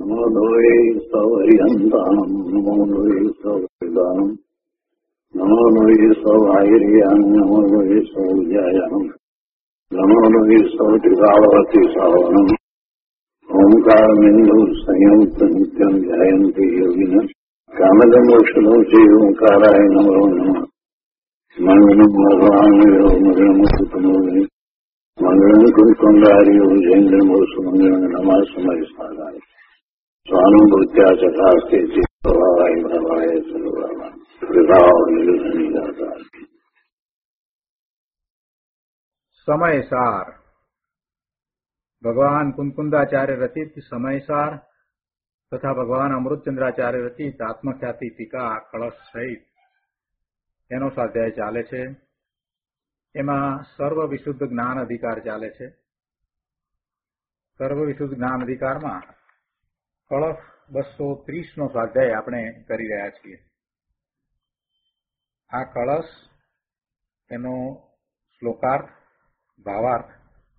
નમો લોહે સૌર્યંતાણમ નમો લોહે સૌદાનમ નમો લોહે સૌર્યાન નમો લોહે સૌજાયાનમ નમો લોહે સૌત્રિકાવતી સાવનમ ઓમકાર બિંદુ સંયુક્ત નિત્યમ ધ્યાયંતિ યોગિન કામદમોક્ષનો છે ઓંકારાય નમો નમઃ મંગલમ ભગવાન મંગલમ સુતમોહિ મંગલમ કુંકુંડાર્યો જૈન્દ્રમો સુમંગલમ નમઃ સમયસ્મારાય સ્વાનુભૂત્યા ચકાસ્તે ચિત્તવાય ભવાય સર્વવા કૃપાઓ નિર્ધની દાતા. સમયસાર ભગવાન કુંકુંદાચાર્ય રચિત સમયસાર તથા ભગવાન અમૃતચંદ્રાચાર્ય રચિત આત્મખ્યાતિ ટીકા કળશ સહિત એનો સ્વાધ્યાય ચાલે છે. એમાં સર્વ વિશુદ્ધ જ્ઞાન અધિકાર ચાલે છે. સર્વ વિશુદ્ધ જ્ઞાન અધિકારમાં કળશ 230 નો સ્વાધ્યાય આપણે કરી રહ્યા છીએ. આ કળશ એનો શ્લોકાર્થ, ભાવાર્થ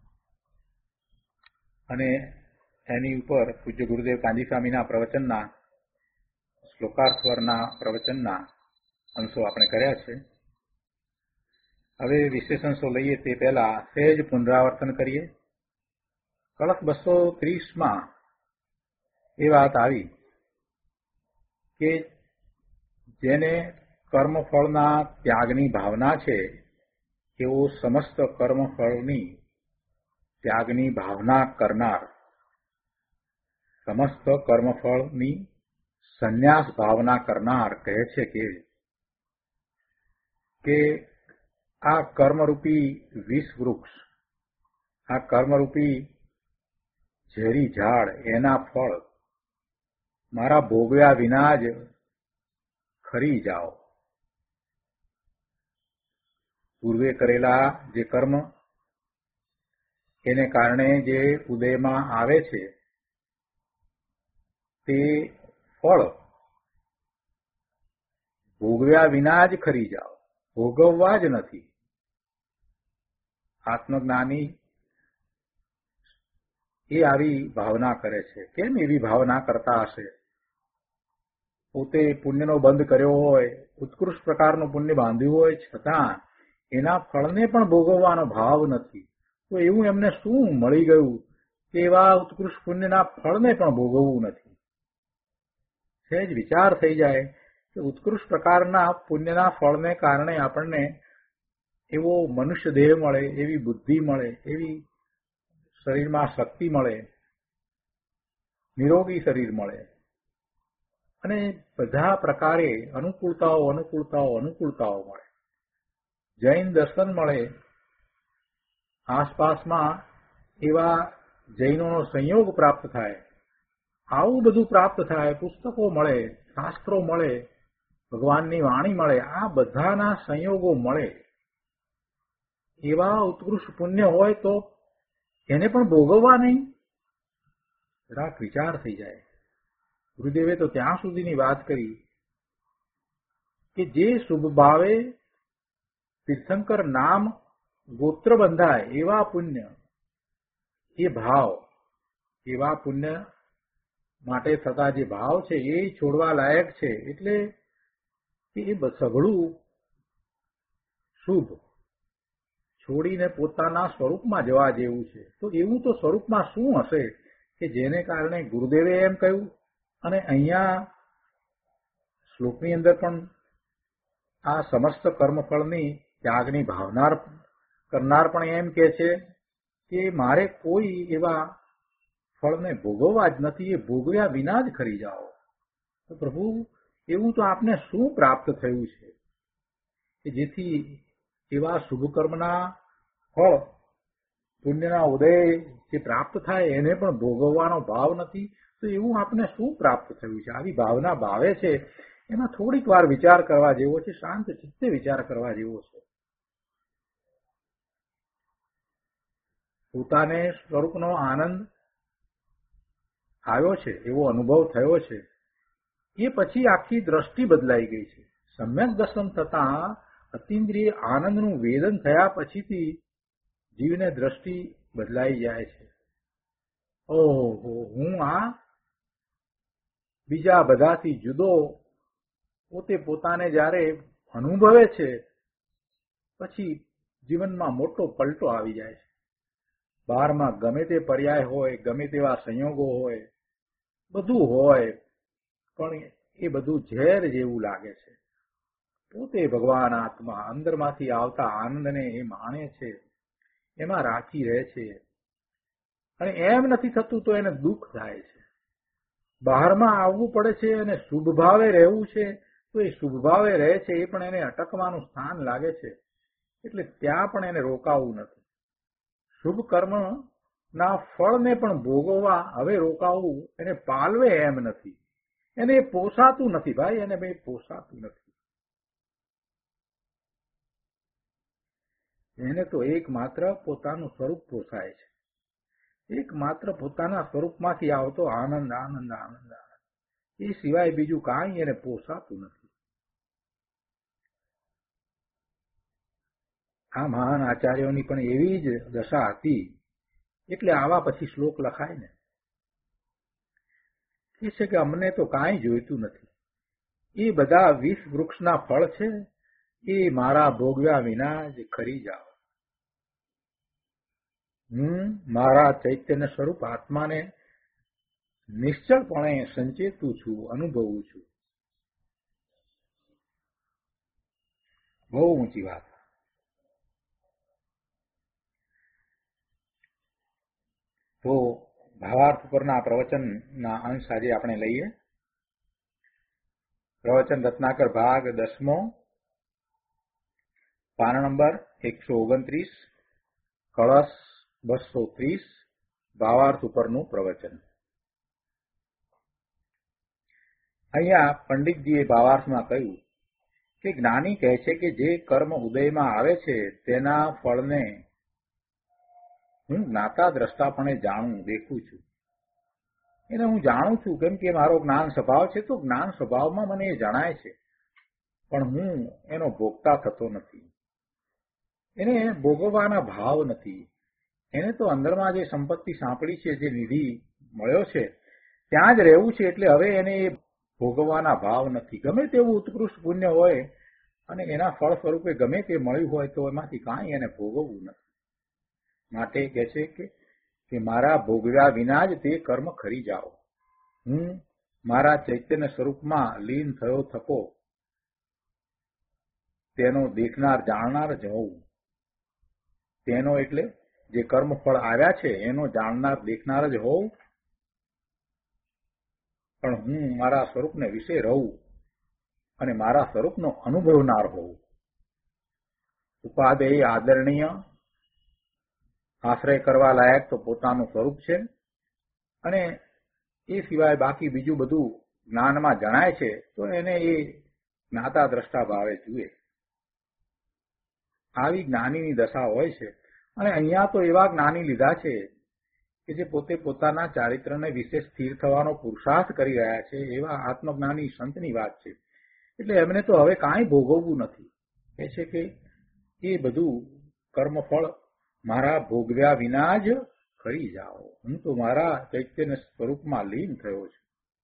અને એની ઉપર પૂજ્ય ગુરુદેવ કાંજી સ્વામીના પ્રવચનના શ્લોકાર્થવરના પ્રવચનના અંશો આપણે કર્યા છે. હવે વિશેષ અંશો લઈએ તે પહેલા સહેજ પુનરાવર્તન કરીએ. કળશ 230માં એ વાત આવી કે જેને કર્મફળના ત્યાગની ભાવના છે એવો સમસ્ત કર્મફળની ત્યાગની ભાવના કરનાર, સમસ્ત કર્મફળની સંન્યાસ ભાવના કરનાર કહે છે કે આ કર્મરૂપી વિષ વૃક્ષ, આ કર્મરૂપી ઝેરી ઝાડ, એના ફળ મારા ભોગવ્યા વિના જ ખરી જાઓ. પૂર્વે કરેલા જે કર્મ એને કારણે જે ઉદયમાં આવે છે તે ફળ ભોગવ્યા વિના જ ખરી જાઓ, ભોગવવા જ નથી. આત્મજ્ઞાની એ આવી ભાવના કરે છે. કેમ એવી ભાવના કરતા હશે? પોતે પુણ્યનો બંધ કર્યો હોય, ઉત્કૃષ્ટ પ્રકારનું પુણ્ય બાંધ્યું હોય, છતાં એના ફળને પણ ભોગવવાનો ભાવ નથી. તો એવું એમને શું મળી ગયું કે એવા ઉત્કૃષ્ટ પુણ્યના ફળને પણ ભોગવવું નથી? સહેજ વિચાર થઈ જાય કે ઉત્કૃષ્ટ પ્રકારના પુણ્યના ફળને કારણે આપણને એવો મનુષ્ય દેહ મળે, એવી બુદ્ધિ મળે, એવી શરીરમાં શક્તિ મળે, નિરોગી શરીર મળે અને બધા પ્રકારે અનુકૂળતાઓ મળે. જૈન દર્શન મળે, આસપાસમાં એવા જૈનોનો સંયોગ પ્રાપ્ત થાય, આવું બધું પ્રાપ્ત થાય, પુસ્તકો મળે, શાસ્ત્રો મળે, ભગવાનની વાણી મળે, આ બધાના સંયોગો મળે. એવા ઉત્કૃષ્ટ પુણ્ય હોય તો એને પણ ભોગવવા નહીં? જરાક વિચાર થઈ જાય. ગુરુદેવે તો ત્યાં સુધીની વાત કરી કે જે શુભ ભાવે તીર્થંકર નામ ગોત્ર બંધાય એવા પુણ્ય, એ ભાવ, એવા પુણ્ય માટે થતા જે ભાવ છે એ છોડવા લાયક છે. એટલે એ સઘળું શુભ છોડીને પોતાના સ્વરૂપમાં જવા જેવું છે. તો એવું તો સ્વરૂપમાં શું હશે કે જેને કારણે ગુરુદેવે એમ કહ્યું અને અહીંયા શ્લોકની અંદર પણ આ સમસ્ત કર્મફળની ત્યાગની ભાવના કરનાર પણ એમ કહે છે કે મારે કોઈ એવા ફળને ભોગવવા જ નથી, એ ભોગવ્યા વિના જ ખરી જાઓ. તો પ્રભુ, એવું તો આપને શું પ્રાપ્ત થયું છે કે જેથી એવા શુભ કર્મના ફળ, પુણ્યના ઉદય જે પ્રાપ્ત થાય એને પણ ભોગવવાનો ભાવ નથી? તો એવું આપને શું પ્રાપ્ત થયું છે? આવી ભાવના ભાવે છે એમાં થોડીક વાર વિચાર કરવા જેવો છે, શાંત ચિત્તે વિચાર કરવા જેવો છે. પોતાને સ્વરૂપનો આનંદ આવ્યો છે, એવો અનુભવ થયો છે, એ પછી આખી દ્રષ્ટિ બદલાઈ ગઈ છે. સમ્યક દર્શન થતા અતિન્દ્રિય આનંદનું વેદન થયા પછીથી જીવને દ્રષ્ટિ બદલાઈ જાય છે. ઓહો, હું આ બીજા બધાથી જુદો પોતે પોતાને જ્યારે અનુભવે છે પછી જીવનમાં મોટો પલટો આવી જાય છે. બહારમાં ગમે તે પર્યાય હોય, ગમે તેવા સંયોગો હોય, બધું હોય, પણ એ બધું ઝેર જેવું લાગે છે. પોતે ભગવાન આત્મા અંદરમાંથી આવતા આનંદને એ માણે છે, એમાં રાખી રહે છે. અને એમ નથી થતું તો એને દુઃખ થાય છે. બહારમાં આવવું પડે છે અને શુભ ભાવે રહેવું છે તો એ શુભ ભાવે રહે છે, એ પણ એને અટકવાનું સ્થાન લાગે છે. એટલે ત્યાં પણ એને રોકાવું નથી. શુભ કર્મના ફળને પણ ભોગવવા હવે રોકાવું, એને પાલવે એમ નથી. એને પોસાતું નથી ભાઈ, એને ભાઈ પોસાતું નથી. એને તો એકમાત્ર પોતાનું સ્વરૂપ પોસાય છે. એકમાત્ર પોતાના સ્વરૂપમાંથી આવતો આનંદ આનંદ આનંદ આનંદ, એ સિવાય બીજું કાંઈ એને પોસાતું નથી. આ મહાન આચાર્યોની પણ એવી જ દશા હતી. એટલે આવા પછી શ્લોક લખાય ને, એ છે કે અમને તો કાંઈ જોઈતું નથી. એ બધા વિષ વૃક્ષના ફળ છે, એ મારા ભોગવ્યા વિના જ ખરી જાઓ. હું મારા ચૈતન્ય સ્વરૂપ આત્માને નિશ્ચળપણે સંચેતું છું, અનુભવું છું. બહુ ઊંચી વાત. તો ભાવાર્થ પરના પ્રવચનના અંશ આજે આપણે લઈએ. પ્રવચન રત્નાકર ભાગ 10મો, પાન નંબર 129, કળશ 230, ભાવાર્થ ઉપરનું પ્રવચન. અહીંયા પંડિતજીએ ભાવાર્થમાં કહ્યું કે જ્ઞાની કહે છે કે જે કર્મ ઉદયમાં આવે છે તેના ફળને હું જ્ઞાતા દ્રષ્ટાપણે જાણું, દેખું છું. એને હું જાણું છું કેમ કે મારો જ્ઞાન સ્વભાવ છે, તો જ્ઞાન સ્વભાવમાં મને એ જણાય છે, પણ હું એનો ભોગતા થતો નથી. એને ભોગવવાના ભાવ નથી. એને તો અંદરમાં જે સંપત્તિ સાંપડી છે, જે નિધિ મળ્યો છે, ત્યાં જ રહેવું છે. એટલે હવે એને એ ભોગવવાના ભાવ નથી. ગમે તેવું ઉત્કૃષ્ટ પુણ્ય હોય અને એના ફળ સ્વરૂપે ગમે તે મળ્યું હોય તો એમાંથી કાંઈ એને ભોગવવું નથી. માટે કહે છે કે મારા ભોગવ્યા વિના જ તે કર્મ ખરી જાઓ. હું મારા ચૈતન્ય સ્વરૂપમાં લીન થયો થકો તેનો દેખનાર જાણનાર જ હોઉં. તેનો એટલે જે કર્મ ફળ આવ્યા છે એનો જાણનાર દેખનાર જ હોઉં, પણ હું મારા સ્વરૂપને વિશે રહું અને મારા સ્વરૂપનો અનુભવનાર હોઉં. ઉપાદેય આદરણીય, આશ્રય કરવા લાયક તો પોતાનું સ્વરૂપ છે, અને એ સિવાય બાકી બીજું બધું જ્ઞાનમાં જણાય છે તો એને એ જ્ઞાતા દ્રષ્ટા ભાવે જુએ. આવી જ્ઞાનીની દશા હોય છે. અને અહીંયા તો એવા જ્ઞાની લીધા છે કે જે પોતે પોતાના ચારિત્રને વિશે સ્થિર થવાનો પુરુષાર્થ કરી રહ્યા છે, એવા આત્મજ્ઞાની સંતની વાત છે. એટલે એમને તો હવે કાંઈ ભોગવવું નથી. એ છે કે એ બધું કર્મફળ મારા ભોગવ્યા વિના જ ખરી જાઓ. હું તો મારા ચૈતન્ય સ્વરૂપમાં લીન થયો છું.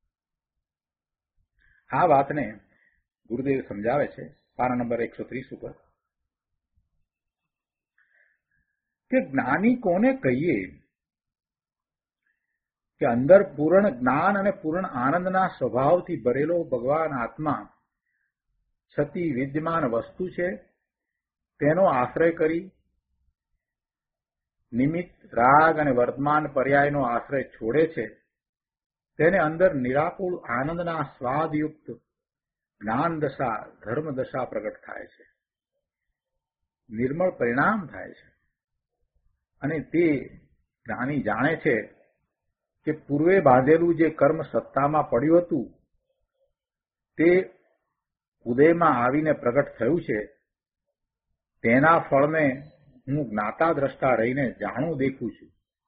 આ વાતને ગુરુદેવ સમજાવે છે પાના નંબર 130 ઉપર કે જ્ઞાની કોને કહીએ કે અંદર પૂર્ણ જ્ઞાન અને પૂર્ણ આનંદના સ્વભાવથી ભરેલો ભગવાન આત્મા છતી વિદ્યમાન વસ્તુ છે. તેનો આશ્રય કરી નિમિત્ત રાગ અને વર્તમાન પર્યાયનો આશ્રય છોડે છે. તેને અંદર નિરાકુળ આનંદના સ્વાદયુક્ત જ્ઞાન દશા, ધર્મ દશા પ્રગટ થાય છે. નિર્મળ પરિણામ થાય છે. અને તે જ્ઞાની જાણે છે કે પૂર્વે બાંધેલું જે કર્મ સત્તામાં પડ્યું હતું તે ઉદયમાં આવીને પ્રગટ થયું છે. તેના ફળને હું જ્ઞાતા દ્રષ્ટા રહીને જાણું, દેખું છું.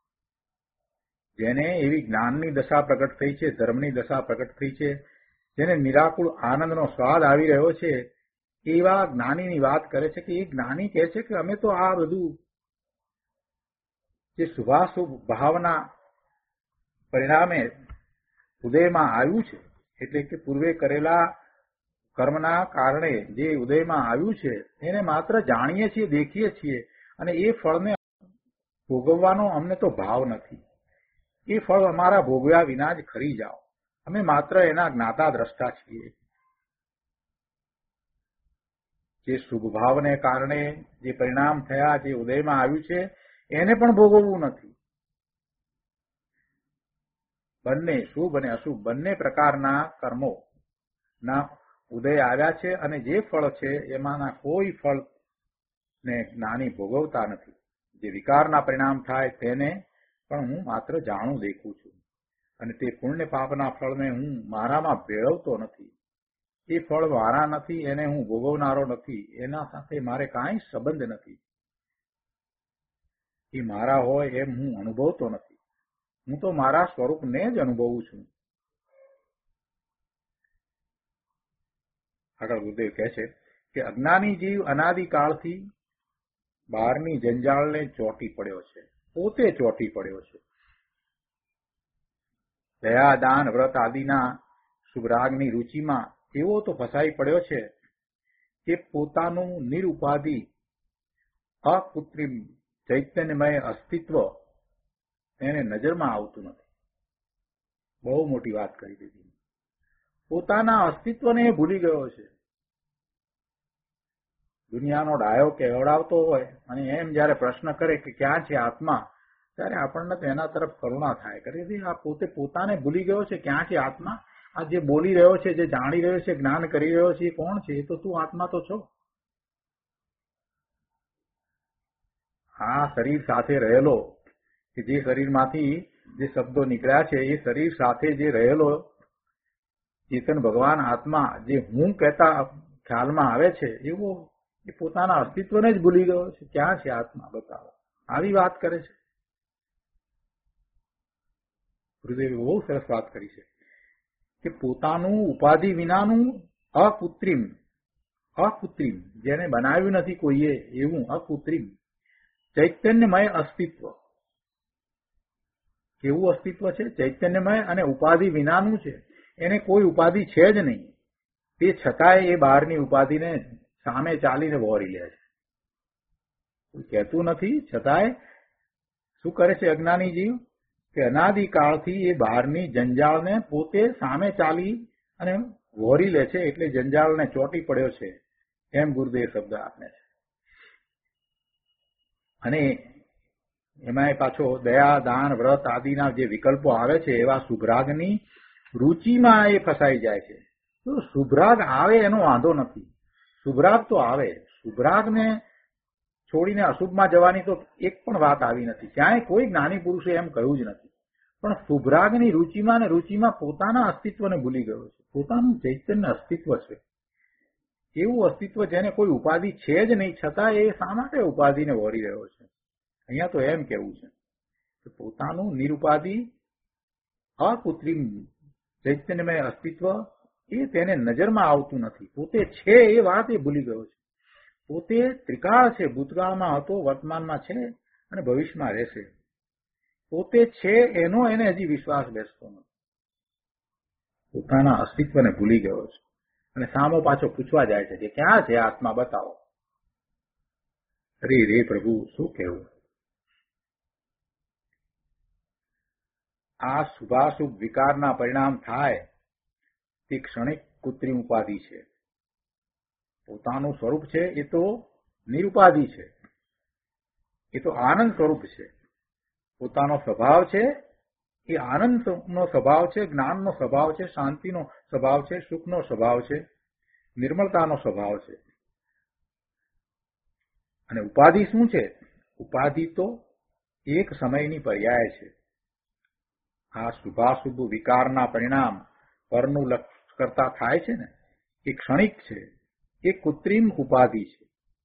જેને એવી જ્ઞાનની દશા પ્રગટ થઈ છે, ધર્મની દશા પ્રગટ થઈ છે, જેને નિરાકુળ આનંદનો સ્વાદ આવી રહ્યો છે, એવા જ્ઞાનીની વાત કરે છે. કે એ જ્ઞાની કહે છે કે અમે તો આ બધું જે શુભાશુભ ભાવના પરિણામે ઉદયમાં આવ્યું છે એટલે કે પૂર્વે કરેલા કર્મના કારણે જે ઉદયમાં આવ્યું છે એને માત્ર જાણીએ છીએ, દેખીએ છીએ, અને એ ફળને ભોગવવાનો અમને તો ભાવ નથી. એ ફળ અમારા ભોગવ્યા વિના જ ખરી જાઓ. અમે માત્ર એના જ્ઞાતા દ્રષ્ટા છીએ. જે શુભ ભાવને કારણે જે પરિણામ થયા, જે ઉદયમાં આવ્યું છે, એને પણ ભોગવવું નથી. બંને શુભ અને અશુભ બંને પ્રકારના કર્મો ના ઉદય આવ્યા છે, અને જે ફળ છે એમાંના કોઈ ફળને જ્ઞાની ભોગવતા નથી. જે વિકારના પરિણામ થાય તેને પણ હું માત્ર જાણું દેખું છું, અને તે પુણ્ય પાપના ફળને હું મારામાં ભેળવતો નથી. એ ફળ મારા નથી, એને હું ભોગવનારો નથી, એના સાથે મારે કાંઈ સંબંધ નથી. એ મારા હોય એમ હું અનુભવતો નથી. હું તો મારા સ્વરૂપને જ અનુભવું છું. આગળ ગુરુદેવ કહે છે કે અજ્ઞાની જીવ અનાદિકાળથી બહારની જંજાળને ચોંટી પડ્યો છે, પોતે ચોંટી પડ્યો છે. દયા, દાન, વ્રત આદિના શુભરાગની રુચિમાં એવો તો ફસાઈ પડ્યો છે કે પોતાનું નિરુપાધિ અકૃત્રિમ ચૈતન્યમય અસ્તિત્વ એને નજરમાં આવતું નથી. બહુ મોટી વાત કરી દીધી. પોતાના અસ્તિત્વને ભૂલી ગયો છે. દુનિયાનો ડાયો કેવડાવતો હોય અને એમ જયારે પ્રશ્ન કરે કે ક્યાં છે આત્મા, ત્યારે આપણને તો એના તરફ કરુણા થાય. કરી આ પોતે પોતાને ભૂલી ગયો છે. ક્યાં છે આત્મા? આ જે બોલી રહ્યો છે, જે જાણી રહ્યો છે, જ્ઞાન કરી રહ્યો છે, એ કોણ છે? એ તો તું આત્મા તો છો. આ શરીર સાથે રહેલો, કે જે શરીરમાંથી જે શબ્દો નીકળ્યા છે, એ શરીર સાથે જે રહેલો ચેતન ભગવાન આત્મા, જે હું કહેતા ખ્યાલમાં આવે છે, એવો એ પોતાના અસ્તિત્વને જ ભૂલી ગયો છે. ક્યાં છે આત્મા? બતાવો. આવી વાત કરે છે. ગુરુદેવે બહુ સરસ વાત કરી છે કે પોતાનું ઉપાધિ વિનાનું અકૃત્રિમ, જેને બનાવ્યું નથી કોઈએ એવું અકૃત્રિમ ચૈતન્યમય અસ્તિત્વ. કેવું અસ્તિત્વ છે? ચૈતન્યમય અને ઉપાધિ વિનાનું છે. એને કોઈ ઉપાધિ છે જ નહીં. તે છતાંય એ બહારની ઉપાધિને સામે ચાલીને વહોરી લે છે. કોઈ કહેતું નથી, છતાંય શું કરે છે અજ્ઞાની જીવ? કે અનાદિકાળથી એ બહારની જંજાળને પોતે સામે ચાલી અને વહોરી લે છે. એટલે જંજાળને ચોંટી પડ્યો છે, એમ ગુરુદેવ શબ્દ આપે છે. અને એમાં પાછો દયા, દાન, વ્રત આદિના જે વિકલ્પો આવે છે, એવા શુભરાગની રુચિમાં એ ફસાઈ જાય છે. તો શુભરાગ આવે એનો વાંધો નથી. શુભરાગ તો આવે. શુભરાગને છોડીને અશુભમાં જવાની તો એક પણ વાત આવી નથી. ક્યાંય કોઈ જ્ઞાની પુરુષે એમ કહ્યું જ નથી. પણ શુભરાગની રુચિમાં ને રુચિમાં પોતાના અસ્તિત્વને ભૂલી ગયો છે. પોતાનું ચૈતન્ય અસ્તિત્વ છે. એવું અસ્તિત્વ જેને કોઈ ઉપાધિ છે જ નહીં, છતાં એ શા માટે ઉપાધિને વહોરી રહ્યો છે? અહીંયા તો એમ કેવું છે કે પોતાનું નિરુપાધિ અકૃત્રિમ ચૈતન્યમય અસ્તિત્વ એ તેને નજરમાં આવતું નથી. પોતે છે એ વાત એ ભૂલી ગયો છે. પોતે ત્રિકાળ છે. ભૂતકાળમાં હતો, વર્તમાનમાં છે અને ભવિષ્યમાં રહેશે. પોતે છે એનો એને હજી વિશ્વાસ બેસતો નથી. પોતાના અસ્તિત્વને ભૂલી ગયો છે. અને સામો પાછો પૂછવા જાય છે કે ક્યાં છે આત્મા? બતાવો. અરે રે પ્રભુ, શું કહેવું? આ શુભાશુભ વિકારના પરિણામ થાય તે ક્ષણિક કૃત્રિમ ઉપાધિ છે. પોતાનું સ્વરૂપ છે એ તો નિરુપાધિ છે. એ તો આનંદ સ્વરૂપ છે. પોતાનો સ્વભાવ છે એ આનંદનો સ્વભાવ છે, જ્ઞાનનો સ્વભાવ છે, શાંતિનો સ્વભાવ છે, સુખનો સ્વભાવ છે, નિર્મળતાનો સ્વભાવ છે. અને ઉપાધિ શું છે? ઉપાધિ તો એક સમયની પર્યાય છે. આ શુભાશુભ વિકારના પરિણામ પરનું લક્ષ કરતા થાય છે ને, એ ક્ષણિક છે. એ કૃત્રિમ ઉપાધિ છે.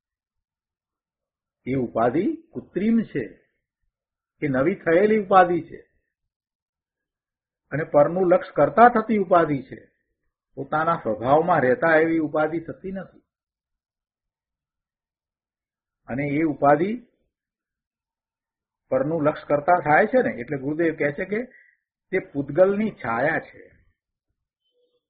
એ ઉપાધિ કૃત્રિમ છે. એ નવી થયેલી ઉપાધિ છે. અને પરનું લક્ષ કરતા થતી ઉપાધિ છે. પોતાના સ્વભાવમાં રહેતા એવી ઉપાધિ થતી નથી. અને એ ઉપાધિ પરનું લક્ષ કરતા થાય છે ને, એટલે ગુરુદેવ કહે છે કે તે પૂતગલની છાયા છે.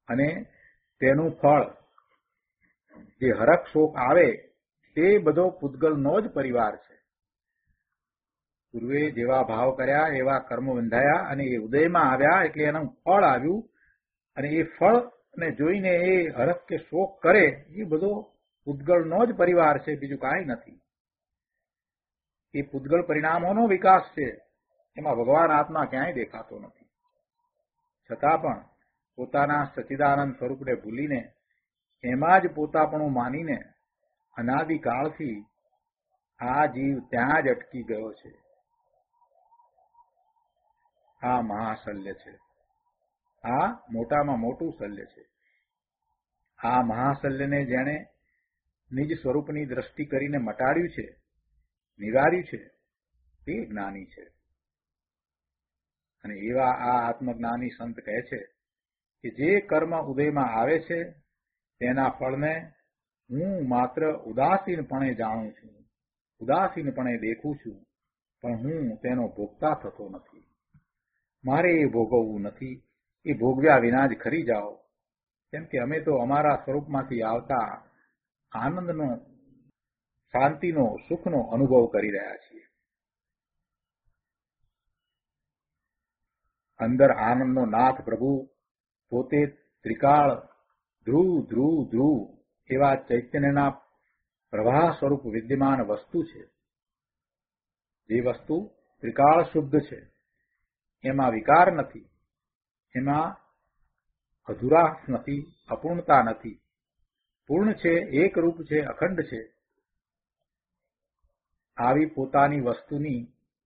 અને તેનું ફળ જે હરખ શોક આવે તે બધો પૂતગલનો જ પરિવાર છે. પૂર્વે જેવા ભાવ કર્યા એવા કર્મ બંધાયા અને એ ઉદયમાં આવ્યા એટલે એનું ફળ આવ્યું અને એ ફળને જોઈને એ હરખ કે શોક કરે એ બધો પૂતગલનો જ પરિવાર છે, બીજું કાંઈ નથી. એ પૂતગલ પરિણામોનો વિકાસ છે, એમાં ભગવાન આત્મા ક્યાંય દેખાતો નથી. છતાં પણ પોતાના સચ્ચિદાનંદ સ્વરૂપને ભૂલીને એમાં જ પોતાપણું માનીને અનાદિકાળથી આ જીવ ત્યાં જ અટકી ગયો છે. આ મહાશલ્ય છે. આ મોટામાં મોટું શલ્ય છે. આ મહાશલ્યને જેણે નિજ સ્વરૂપની દ્રષ્ટિ કરીને મટાડ્યું છે, નિવાર્યું છે, તે જ્ઞાની છે. અને એવા આ આત્મજ્ઞાની સંત કહે છે કે જે કર્મ ઉદયમાં આવે છે તેના ફળને હું માત્ર ઉદાસીનપણે જાણું છું, ઉદાસીનપણે દેખું છું, પણ હું તેનો ભોગતા થતો નથી. મારે એ ભોગવવું નથી. એ ભોગવ્યા વિના જ ખરી જાઓ. કેમ કે અમે તો અમારા સ્વરૂપમાંથી આવતા આનંદનો, શાંતિનો, સુખનો અનુભવ કરી રહ્યા છીએ. અંદર આનંદનો નાથ પ્રભુ પોતે ત્રિકાળ ધ્રુવ ધ્રુવ ધ્રુવ એવા ચૈતન્યના પ્રવાહ સ્વરૂપ વિદ્યમાન વસ્તુ છે. જે વસ્તુ ત્રિકાળ શુદ્ધ છે, એમાં વિકાર નથી, એમાં અધુરાશ નથી, અપૂર્ણતા નથી. પૂર્ણ છે, એકરૂપ છે, અખંડ છે. આવી પોતાની વસ્તુની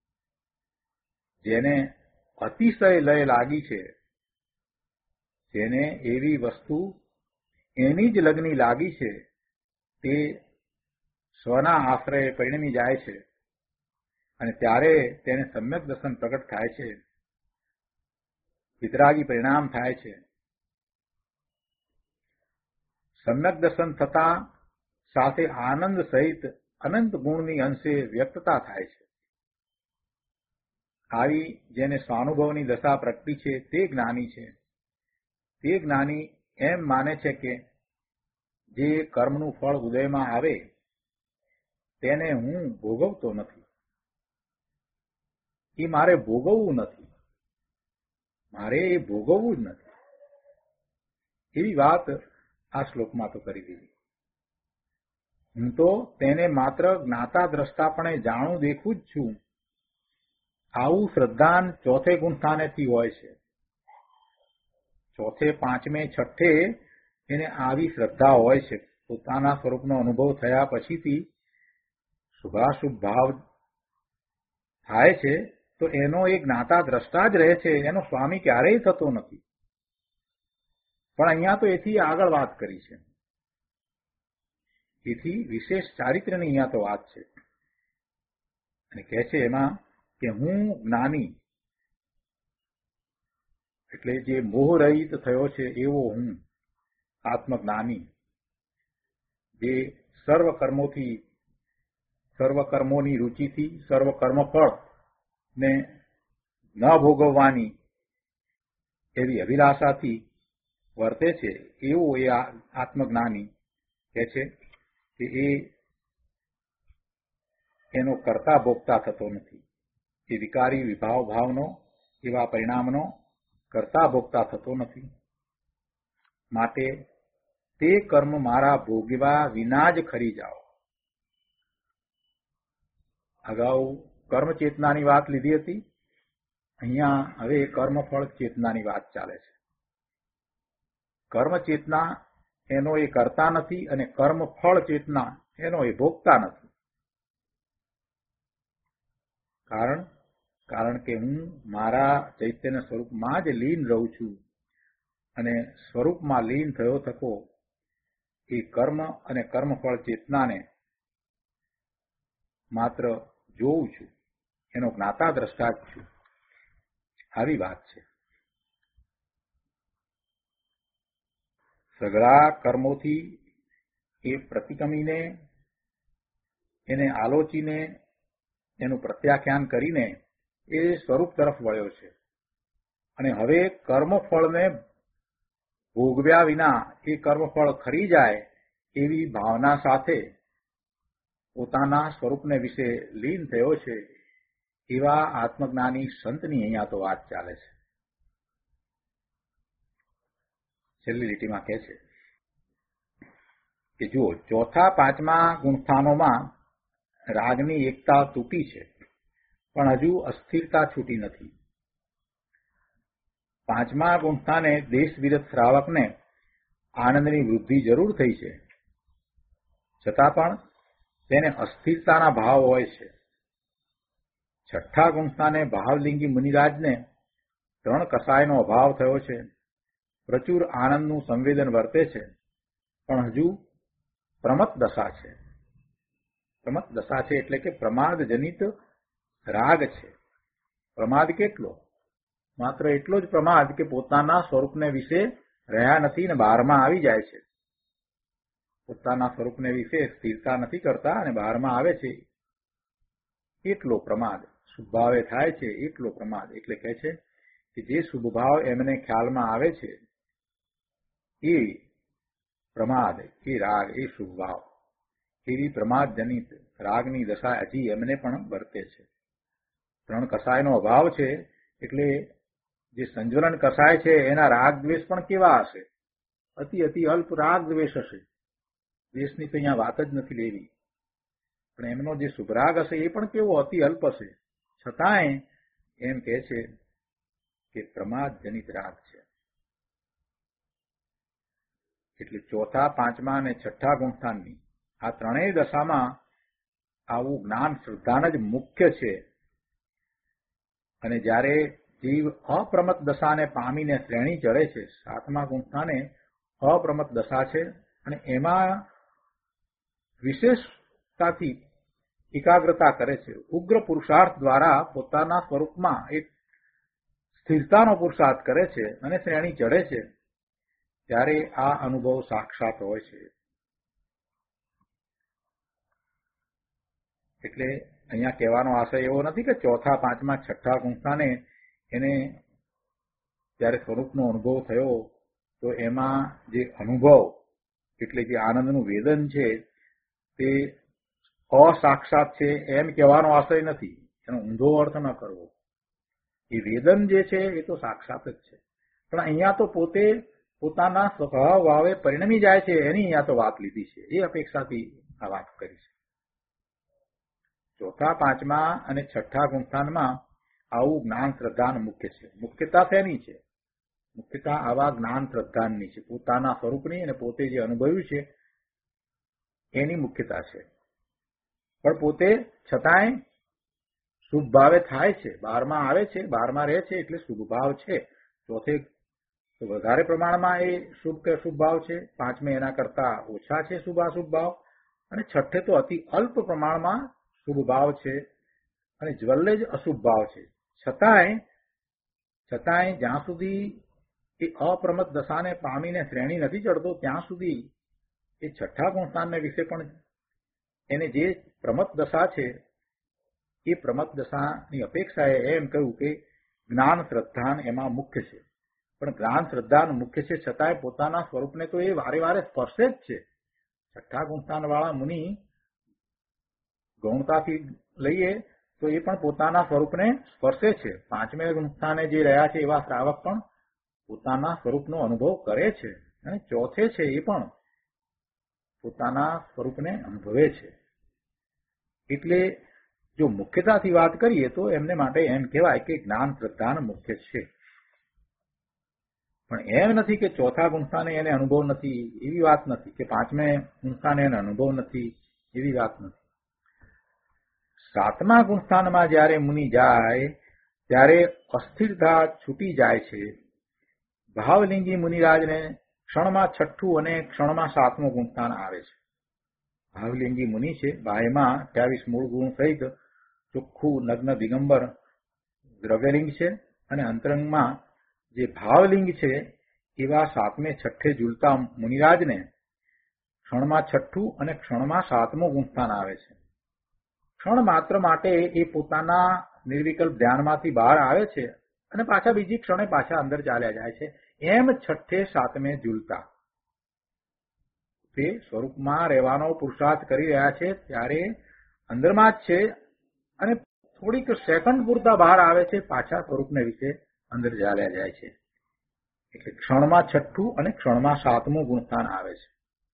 જેને અતિશય લય લાગી છે, જેને એવી વસ્તુ એની જ લગ્ની લાગી છે, તે સ્વના આશ્રય પરિણમી જાય છે અને ત્યારે તેને સમ્યક દર્શન પ્રગટ થાય છે, વિતરાગી પરિણામ થાય છે. સમ્યક દર્શન થતા સાથે આનંદ સહિત અનંત ગુણની અંશે વ્યક્તતા થાય છે. આવી જેને સ્વાનુભવની દશા પ્રગટી છે તે જ્ઞાની છે. તે જ્ઞાની એમ માને છે કે જે કર્મનું ફળ ઉદયમાં આવે તેને હું ભોગવતો નથી. એ મારે ભોગવવું નથી, મારે એ ભોગવવું જ નથી. એવી વાત આ શ્લોકમાં તો કરી દીધી. હું તો તેને માત્ર જ્ઞાતા દ્રષ્ટાપણે જાણું દેખું જ છું. આવું શ્રદ્ધાન ચોથે ગુણસ્થાનેથી હોય છે. ચોથે, પાંચમે, છઠ્ઠે એને આવી શ્રદ્ધા હોય છે. પોતાના સ્વરૂપનો અનુભવ થયા પછીથી શુભાશુભ ભાવ થાય છે તો એનો એ જ્ઞાતા દ્રષ્ટા જ રહે છે, એનો સ્વામી ક્યારેય થતો નથી. પણ અહીંયા તો એથી આગળ વાત કરી છે. એથી વિશેષ ચારિત્ર્યની અહીંયા તો વાત છે. અને કહે છે એમાં કે હું જ્ઞાની એટલે જે મોહ રહિત થયો છે એવો હું આત્મજ્ઞાની, જે સર્વ કર્મોથી, સર્વ કર્મોની રુચિથી, સર્વ કર્મફળ ને ન ભોગવવાની એવી અભિલાષાથી વર્તે છે એવો એ આત્મજ્ઞાની કહે છે કે એનો કરતા ભોગતા થતો નથી. એ વિકારી વિભાવ ભાવનો, એવા પરિણામનો કરતા ભોગતા થતો નથી. માટે તે કર્મ મારા ભોગવા વિના જ ખરી જાઓ. અગાઉ કર્મ ચેતનાની વાત લીધી હતી, અહીંયા હવે કર્મફળ ચેતનાની વાત ચાલે છે. કર્મ ચેતના એનો એ કરતા નથી અને કર્મફળ ચેતના એનો એ ભોગતા નથી. કારણ કે હું મારા ચૈતન્ય સ્વરૂપમાં જ લીન રહું છું અને સ્વરૂપમાં લીન થયો થકો એ કર્મ અને કર્મફળ ચેતનાને માત્ર જોઉં છું, એનો જ્ઞાતા દ્રષ્ટા જ છું. આવી વાત છે. સઘળા કર્મોથી એ પ્રતિક્રમીને, એને આલોચીને, એનું પ્રત્યાખ્યાન કરીને એ સ્વરૂપ તરફ વળ્યો છે અને હવે કર્મફળને ભોગવ્યા વિના એ કર્મફળ ખરી જાય એવી ભાવના સાથે પોતાના સ્વરૂપને વિશે લીન થયો છે એવા આત્મજ્ઞાની સંતની અહીંયા તો વાત ચાલે છે. છેલ્લી લીટીમાં કહે છે કે જુઓ, ચોથા પાંચમા ગુણસ્થાનોમાં રાગની એકતા તૂટી છે, પણ હજુ અસ્થિરતા છૂટી નથી. પાંચમા ગુણસ્થાને દેશ વિરત શ્રાવકને આનંદની વૃદ્ધિ જરૂર થઈ છે, છતાં પણ તેને અસ્થિરતાના ભાવ હોય છે. છઠ્ઠા ગુણસ્થાને ભાવલિંગી મુનિરાજને 3 કસાયનો અભાવ થયો છે. પ્રચુર આનંદનું સંવેદન વર્તે છે, પણ હજુ પ્રમત્ત દશા છે. પ્રમત્ત દશા છે એટલે કે પ્રમાદજનિત રાગ છે. પ્રમાદ કેટલો? માત્ર એટલો જ પ્રમાદ કે પોતાના સ્વરૂપને વિશે રહ્યા નથી ને બહારમાં આવી જાય છે. પોતાના સ્વરૂપને વિશે સ્થિરતા નથી કરતા અને બહારમાં આવે છે, એટલો પ્રમાદ. શુભભાવે થાય છે એટલો પ્રમાદ. એટલે કહે છે કે જે શુભભાવ એમને ખ્યાલમાં આવે છે એ પ્રમાદ, એ રાગ, એ શુભભાવ, એવી પ્રમાદજનિત રાગની દશા હજી એમને પણ વર્તે છે. 3 કસાયનો અભાવ છે એટલે જે સંજ્વલન કસાય છે એના રાગ દ્વેષ પણ કેવા હશે? અતિ અલ્પ રાગ દ્વેષ હશે. દ્વેષની તો અહીંયા વાત જ નથી લેવી. પણ એમનો જે શુભરાગ હશે એ પણ કેવો અતિ અલ્પ હશે. છતાંય એમ કહે છે કે પ્રમાદજનિત રાગ છે. એટલે ચોથા, પાંચમા અને છઠ્ઠા ગુણસ્થાનની આ ત્રણેય દશામાં આવું જ્ઞાન શ્રદ્ધાન જ મુખ્ય છે. અને જ્યારે જીવ અપ્રમત્ત દશાને પામીને શ્રેણી ચડે છે, સાતમા ગુણસ્થાને અપ્રમત્ત દશા છે અને એમાં વિશેષતાથી એકાગ્રતા કરે છે. ઉગ્ર પુરુષાર્થ દ્વારા પોતાના સ્વરૂપમાં એક સ્થિરતાનો પુરુષાર્થ કરે છે અને શ્રેણી ચડે છે, ત્યારે આ અનુભવ સાક્ષાત હોય છે. એટલે અહીંયા કહેવાનો આશય એવો નથી કે ચોથા, પાંચમા, છઠ્ઠા ગુણસ્થાને એને જ્યારે સ્વરૂપનો અનુભવ થયો તો એમાં જે અનુભવ એટલે કે આનંદનું વેદન છે તે અસાક્ષાત છે એમ કહેવાનો આશય નથી. એનો ઊંધો અર્થ ન કરવો. એ વેદન જે છે એ તો સાક્ષાત જ છે, પણ અહીંયા તો પોતે પોતાના સ્વભાવે પરિણમી જાય છે એની અહીંયા તો વાત લીધી છે. એ અપેક્ષાથી આ વાત કરી છે. ચોથા, પાંચમા અને છઠ્ઠા ગુણસ્થાનમાં આવું જ્ઞાન શ્રદ્ધાન મુખ્ય છે. મુખ્યતા શેની છે? મુખ્યતા આવા જ્ઞાન શ્રદ્ધાનની છે. પોતાના સ્વરૂપની અને પોતે જે અનુભવ્યું છે એની મુખ્યતા છે. પણ પોતે છતાંય શુભ ભાવે થાય છે, બહારમાં આવે છે, બહારમાં રહે છે એટલે શુભ ભાવ છે. ચોથે તો વધારે પ્રમાણમાં એ શુભ કે અશુભ ભાવ છે. પાંચમે એના કરતા ઓછા છે શુભ અશુભ ભાવ. અને છઠ્ઠે તો અતિ અલ્પ પ્રમાણમાં શુભ ભાવ છે અને જ્વલ્લે જ અશુભ ભાવ છે. છતાંય જ્યાં સુધી એ અપ્રમત્ત દશાને પામીને શ્રેણી નથી ચડતો ત્યાં સુધી એ છઠ્ઠા ગુણસ્થાનને વિશે પણ એને જે પ્રમત્ત દશા છે એ પ્રમત્ત દશાની અપેક્ષાએ એમ કહ્યું કે જ્ઞાન શ્રદ્ધાન એમાં મુખ્ય છે. પણ જ્ઞાન શ્રદ્ધાન મુખ્ય છે છતાંય પોતાના સ્વરૂપને તો એ વારે વારે સ્પર્શે જ છે. છઠ્ઠા ગુણસ્થાન વાળા મુનિ ગૌણતાથી લઈએ તો એ પણ પોતાના સ્વરૂપને સ્પર્શે છે. પાંચમે ગુણસ્થાને જે રહ્યા છે એવા શ્રાવક પણ પોતાના સ્વરૂપનો અનુભવ કરે છે અને ચોથે છે એ પણ પોતાના સ્વરૂપને અનુભવે છે. એટલે જો મુખ્યતાથી વાત કરીએ તો એમને માટે એમ કહેવાય કે જ્ઞાન શ્રદ્ધાન મુખ્ય છે. પણ એમ નથી કે ચોથા ગુણસ્થાને એને અનુભવ નથી એવી વાત નથી, કે પાંચમે ગુણસ્થાને એને અનુભવ નથી એવી વાત નથી. સાતમા ગુણસ્થાનમાં જ્યારે મુનિ જાય ત્યારે અસ્થિરતા છૂટી જાય છે. ભાવલિંગી મુનિરાજને ક્ષણમાં છઠ્ઠું અને ક્ષણમાં સાતમું ગુણસ્થાન આવે છે. ભાવલિંગી મુનિ છે, બાહ્યમાં 28 મૂળ ગુણ સહિત ચોખ્ખું નગ્ન દિગંબર દ્રવ્યલિંગ છે અને અંતરંગમાં જે ભાવલિંગ છે એવા સાતમે છઠ્ઠે ઝૂલતા મુનિરાજને ક્ષણમાં છઠ્ઠું અને ક્ષણમાં સાતમું ગુણસ્થાન આવે છે. ક્ષણ માત્ર માટે એ પોતાના નિર્વિકલ્પ ધ્યાનમાંથી બહાર આવે છે અને પાછા બીજી ક્ષણે પાછા અંદર ચાલ્યા જાય છે. એમ છઠ્ઠે સાતમે ઝૂલતા તે સ્વરૂપમાં રહેવાનો પુરુષાર્થ કરી રહ્યા છે ત્યારે અંદરમાં જ છે અને થોડીક સેકન્ડ પૂરતા બહાર આવે છે, પાછા સ્વરૂપને વિશે અંદર ચાલ્યા જાય છે. એટલે ક્ષણમાં છઠ્ઠું અને ક્ષણમાં સાતમું ગુણસ્થાન આવે છે.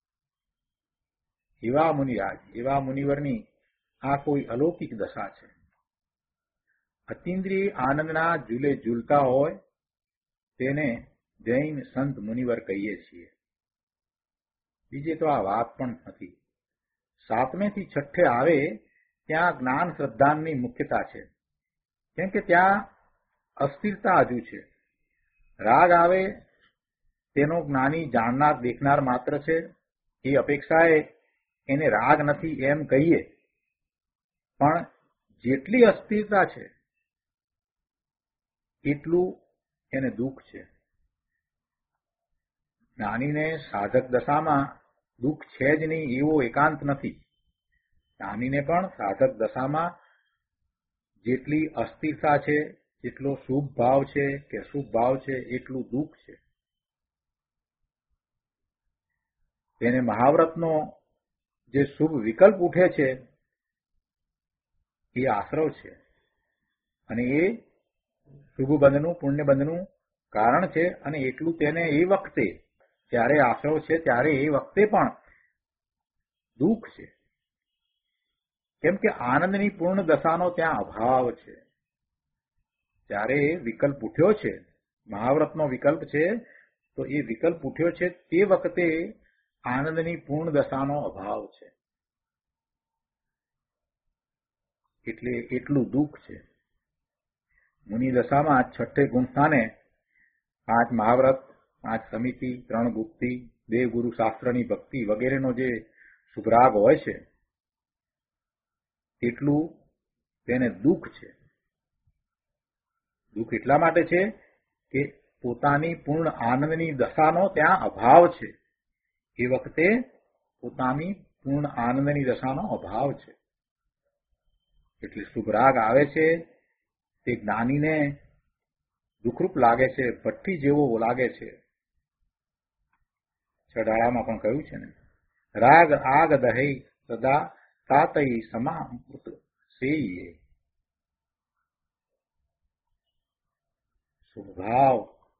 એવા મુનિરાજ, એવા મુનિવરની આ કોઈ અલૌકિક દશા છે. અતિન્દ્રિય આનંદના ઝૂલે ઝૂલતા હોય તેને જૈન સંત મુનિવર કહીએ છીએ. બીજે તો આ વાત પણ નથી. સાતમેથી છઠ્ઠે આવે ત્યાં જ્ઞાન શ્રદ્ધાની મુખ્યતા છે, કેમ કે ત્યાં અસ્થિરતા હજુ છે. રાગ આવે તેનો જ્ઞાની જાણનાર દેખનાર માત્ર છે. એ અપેક્ષાએ એને રાગ નથી એમ કહીએ, પણ જેટલી અસ્થિરતા છે એટલું એને દુઃખ છે. જ્ઞાનીને સાધક દશામાં દુઃખ છે જ નહીં એવો એકાંત નથી. જ્ઞાનીને પણ સાધક દશામાં જેટલી અસ્થિરતા છે, જેટલો શુભ ભાવ છે કે અશુભ ભાવ છે એટલું દુઃખ છે. તેને મહાવ્રતનો જે શુભ વિકલ્પ ઉઠે છે એ આશ્રવ છે, અને એ શુભ બંધનું પુણ્ય બંધનું કારણ છે. અને એટલું તેને એ વખતે જ્યારે આશ્રવ છે ત્યારે એ વખતે પણ દુઃખ છે, કેમ કે આનંદની પૂર્ણ દશાનો ત્યાં અભાવ છે. જ્યારે વિકલ્પ ઉઠ્યો છે, મહાવ્રતનો વિકલ્પ છે, તો એ વિકલ્પ ઉઠ્યો છે તે વખતે આનંદની પૂર્ણ દશાનો અભાવ છે. એટલે એટલું દુઃખ છે. મુનિ દશામાં છઠ્ઠે ગુણસ્થાને 5 મહાવ્રત, 5 સમિતિ, 3 ગુપ્તિ, 2 ગુરુ શાસ્ત્રની ભક્તિ વગેરેનો જે શુભરાગ હોય છે એટલું તેને દુઃખ છે. દુઃખ એટલા માટે છે કે પોતાની પૂર્ણ આનંદની દશાનો ત્યાં અભાવ છે. એ વખતે પોતાની પૂર્ણ આનંદની દશાનો અભાવ છે. એટલે શુભરાગ આવે છે તે જ્ઞાનીને દુઃખરૂપ લાગે છે, ભઠ્ઠી જેવો લાગે છે. છડાળામાં પણ કહ્યું છે ને, રાગ આગ દહે સદા તાતઈ સમામૃત સેયે. શુભભાવ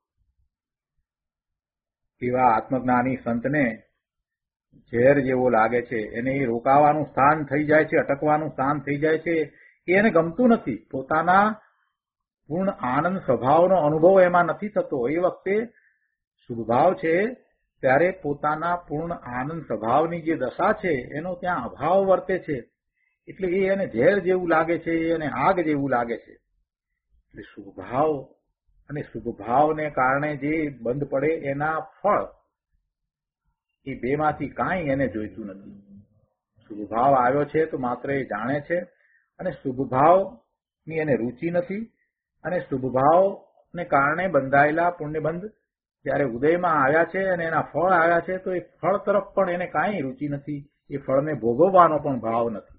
એવા આત્મજ્ઞાની સંતને ઝેર જેવો લાગે છે. એને એ રોકાવાનું સ્થાન થઈ જાય છે, અટકવાનું સ્થાન થઈ જાય છે. એ એને ગમતું નથી. પોતાના પૂર્ણ આનંદ સ્વભાવનો અનુભવ એમાં નથી થતો. એ વખતે શુભભાવ છે ત્યારે પોતાના પૂર્ણ આનંદ સ્વભાવની જે દશા છે એનો ત્યાં અભાવ વર્તે છે. એટલે એ એને ઝેર જેવું લાગે છે, એને આગ જેવું લાગે છે. એટલે શુભભાવ અને શુભભાવને કારણે જે બંધ પડે એના ફળ એ બેમાંથી કાંઈ એને જોઈતું નથી. શુભભાવ આવ્યો છે તો માત્ર એ જાણે છે, અને શુભભાવની એને રુચિ નથી. અને શુભભાવને કારણે બંધાયેલા પુણ્યબંધ જ્યારે ઉદયમાં આવ્યા છે અને એના ફળ આવ્યા છે તો એ ફળ તરફ પણ એને કાંઈ રુચિ નથી. એ ફળને ભોગવવાનો પણ ભાવ નથી.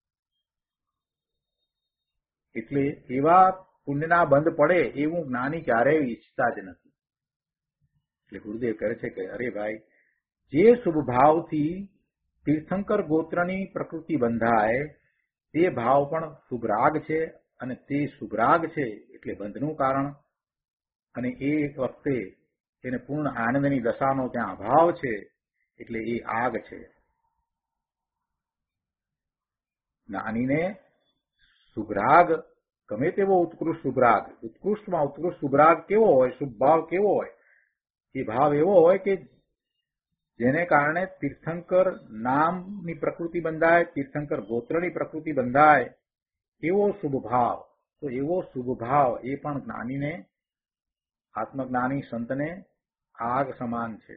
એટલે એવા પુણ્યના બંધ પડે એવું જ્ઞાની ક્યારેય ઈચ્છતા જ નથી. એટલે ગુરુદેવ કહે છે કે અરે ભાઈ, જે શુભ ભાવથી તીર્થંકર ગોત્રની પ્રકૃતિ બંધાય તે ભાવ પણ શુભરાગ છે, અને તે શુભરાગ છે એટલે બંધનું કારણ. અને એ વખતે એને પૂર્ણ આનંદની દશાનો ત્યાં અભાવ છે એટલે એ આગ છે. જ્ઞાનીને શુભરાગ ગમે તેવો ઉત્કૃષ્ટ શુભરાગ, ઉત્કૃષ્ટમાં ઉત્કૃષ્ટ શુભરાગ કેવો હોય, શુભ ભાવ કેવો હોય, એ ભાવ એવો હોય કે જેને કારણે તીર્થંકર નામની પ્રકૃતિ બંધાય, તીર્થંકર ગોત્રની પ્રકૃતિ બંધાય, એવો શુભ ભાવ. તો એવો શુભ ભાવ એ પણ જ્ઞાનીને, આત્મજ્ઞાની સંતને આગ સમાન છે.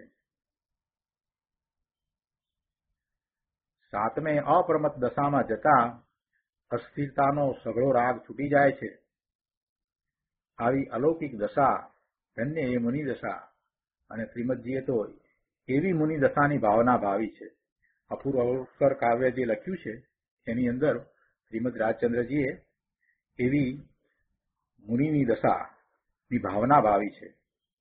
સાતમે અપ્રમત દશામાં જતા અસ્થિરતાનો સઘળો રાગ છૂટી જાય છે. આવી અલૌકિક દશા ધન્ય એ મુનિ દશા. અને શ્રીમદજીએ તો એવી મુનિ દશાની ભાવના ભાવી છે. અપૂર્વ અવસર કાવ્ય જે લખ્યું છે એની અંદર શ્રીમદ રાજચંદ્રજીએ એવી મુનિની દશા ની ભાવના ભાવી છે.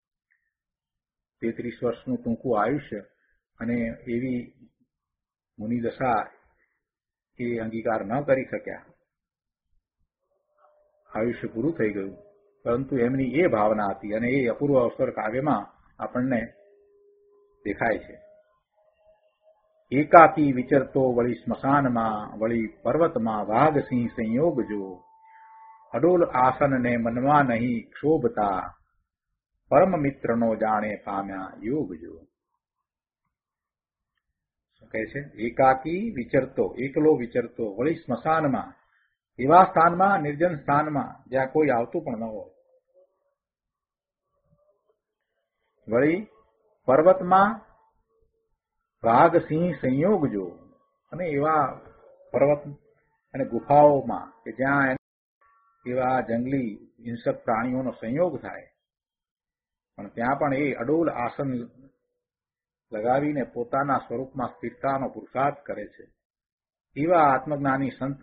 33 વર્ષનું ટૂંકું આયુષ્ય અને એવી મુનિદશા એ અંગીકાર ન કરી શક્યા. આયુષ્ય પૂરું થઈ ગયું, પરંતુ એમની એ ભાવના હતી અને એ અપૂર્વ અવસર કાવ્યમાં આપણને દેખાય છે. એકાકી વિચરતો વળી સ્મશાનમાં, વળી પર્વતમાં વાઘસિંહ સંયોગ જો, અડોલ આસનને મનમાં નહીં ક્ષોભતા, પરમ મિત્રનો જાણે પામ્યા યોગ જો. શું કહે છે? એકાકી વિચરતો, એકલો વિચરતો, વળી સ્મશાનમાં, એવા સ્થાનમાં, નિર્જન સ્થાનમાં જ્યાં કોઈ આવતું પણ ન હોય, વળી પર્વતમાં વાઘસિંહ સંયોગ જો, અને એવા પર્વત અને ગુફાઓમાં કે જ્યાં એવા જંગલી હિંસક પ્રાણીઓનો સંયોગ થાય, પણ ત્યાં પણ એ અડોલ આસન લગાવીને પોતાના સ્વરૂપમાં સ્થિરતાનો પુરુષાર્થ કરે છે. એવા આત્મજ્ઞાની સંત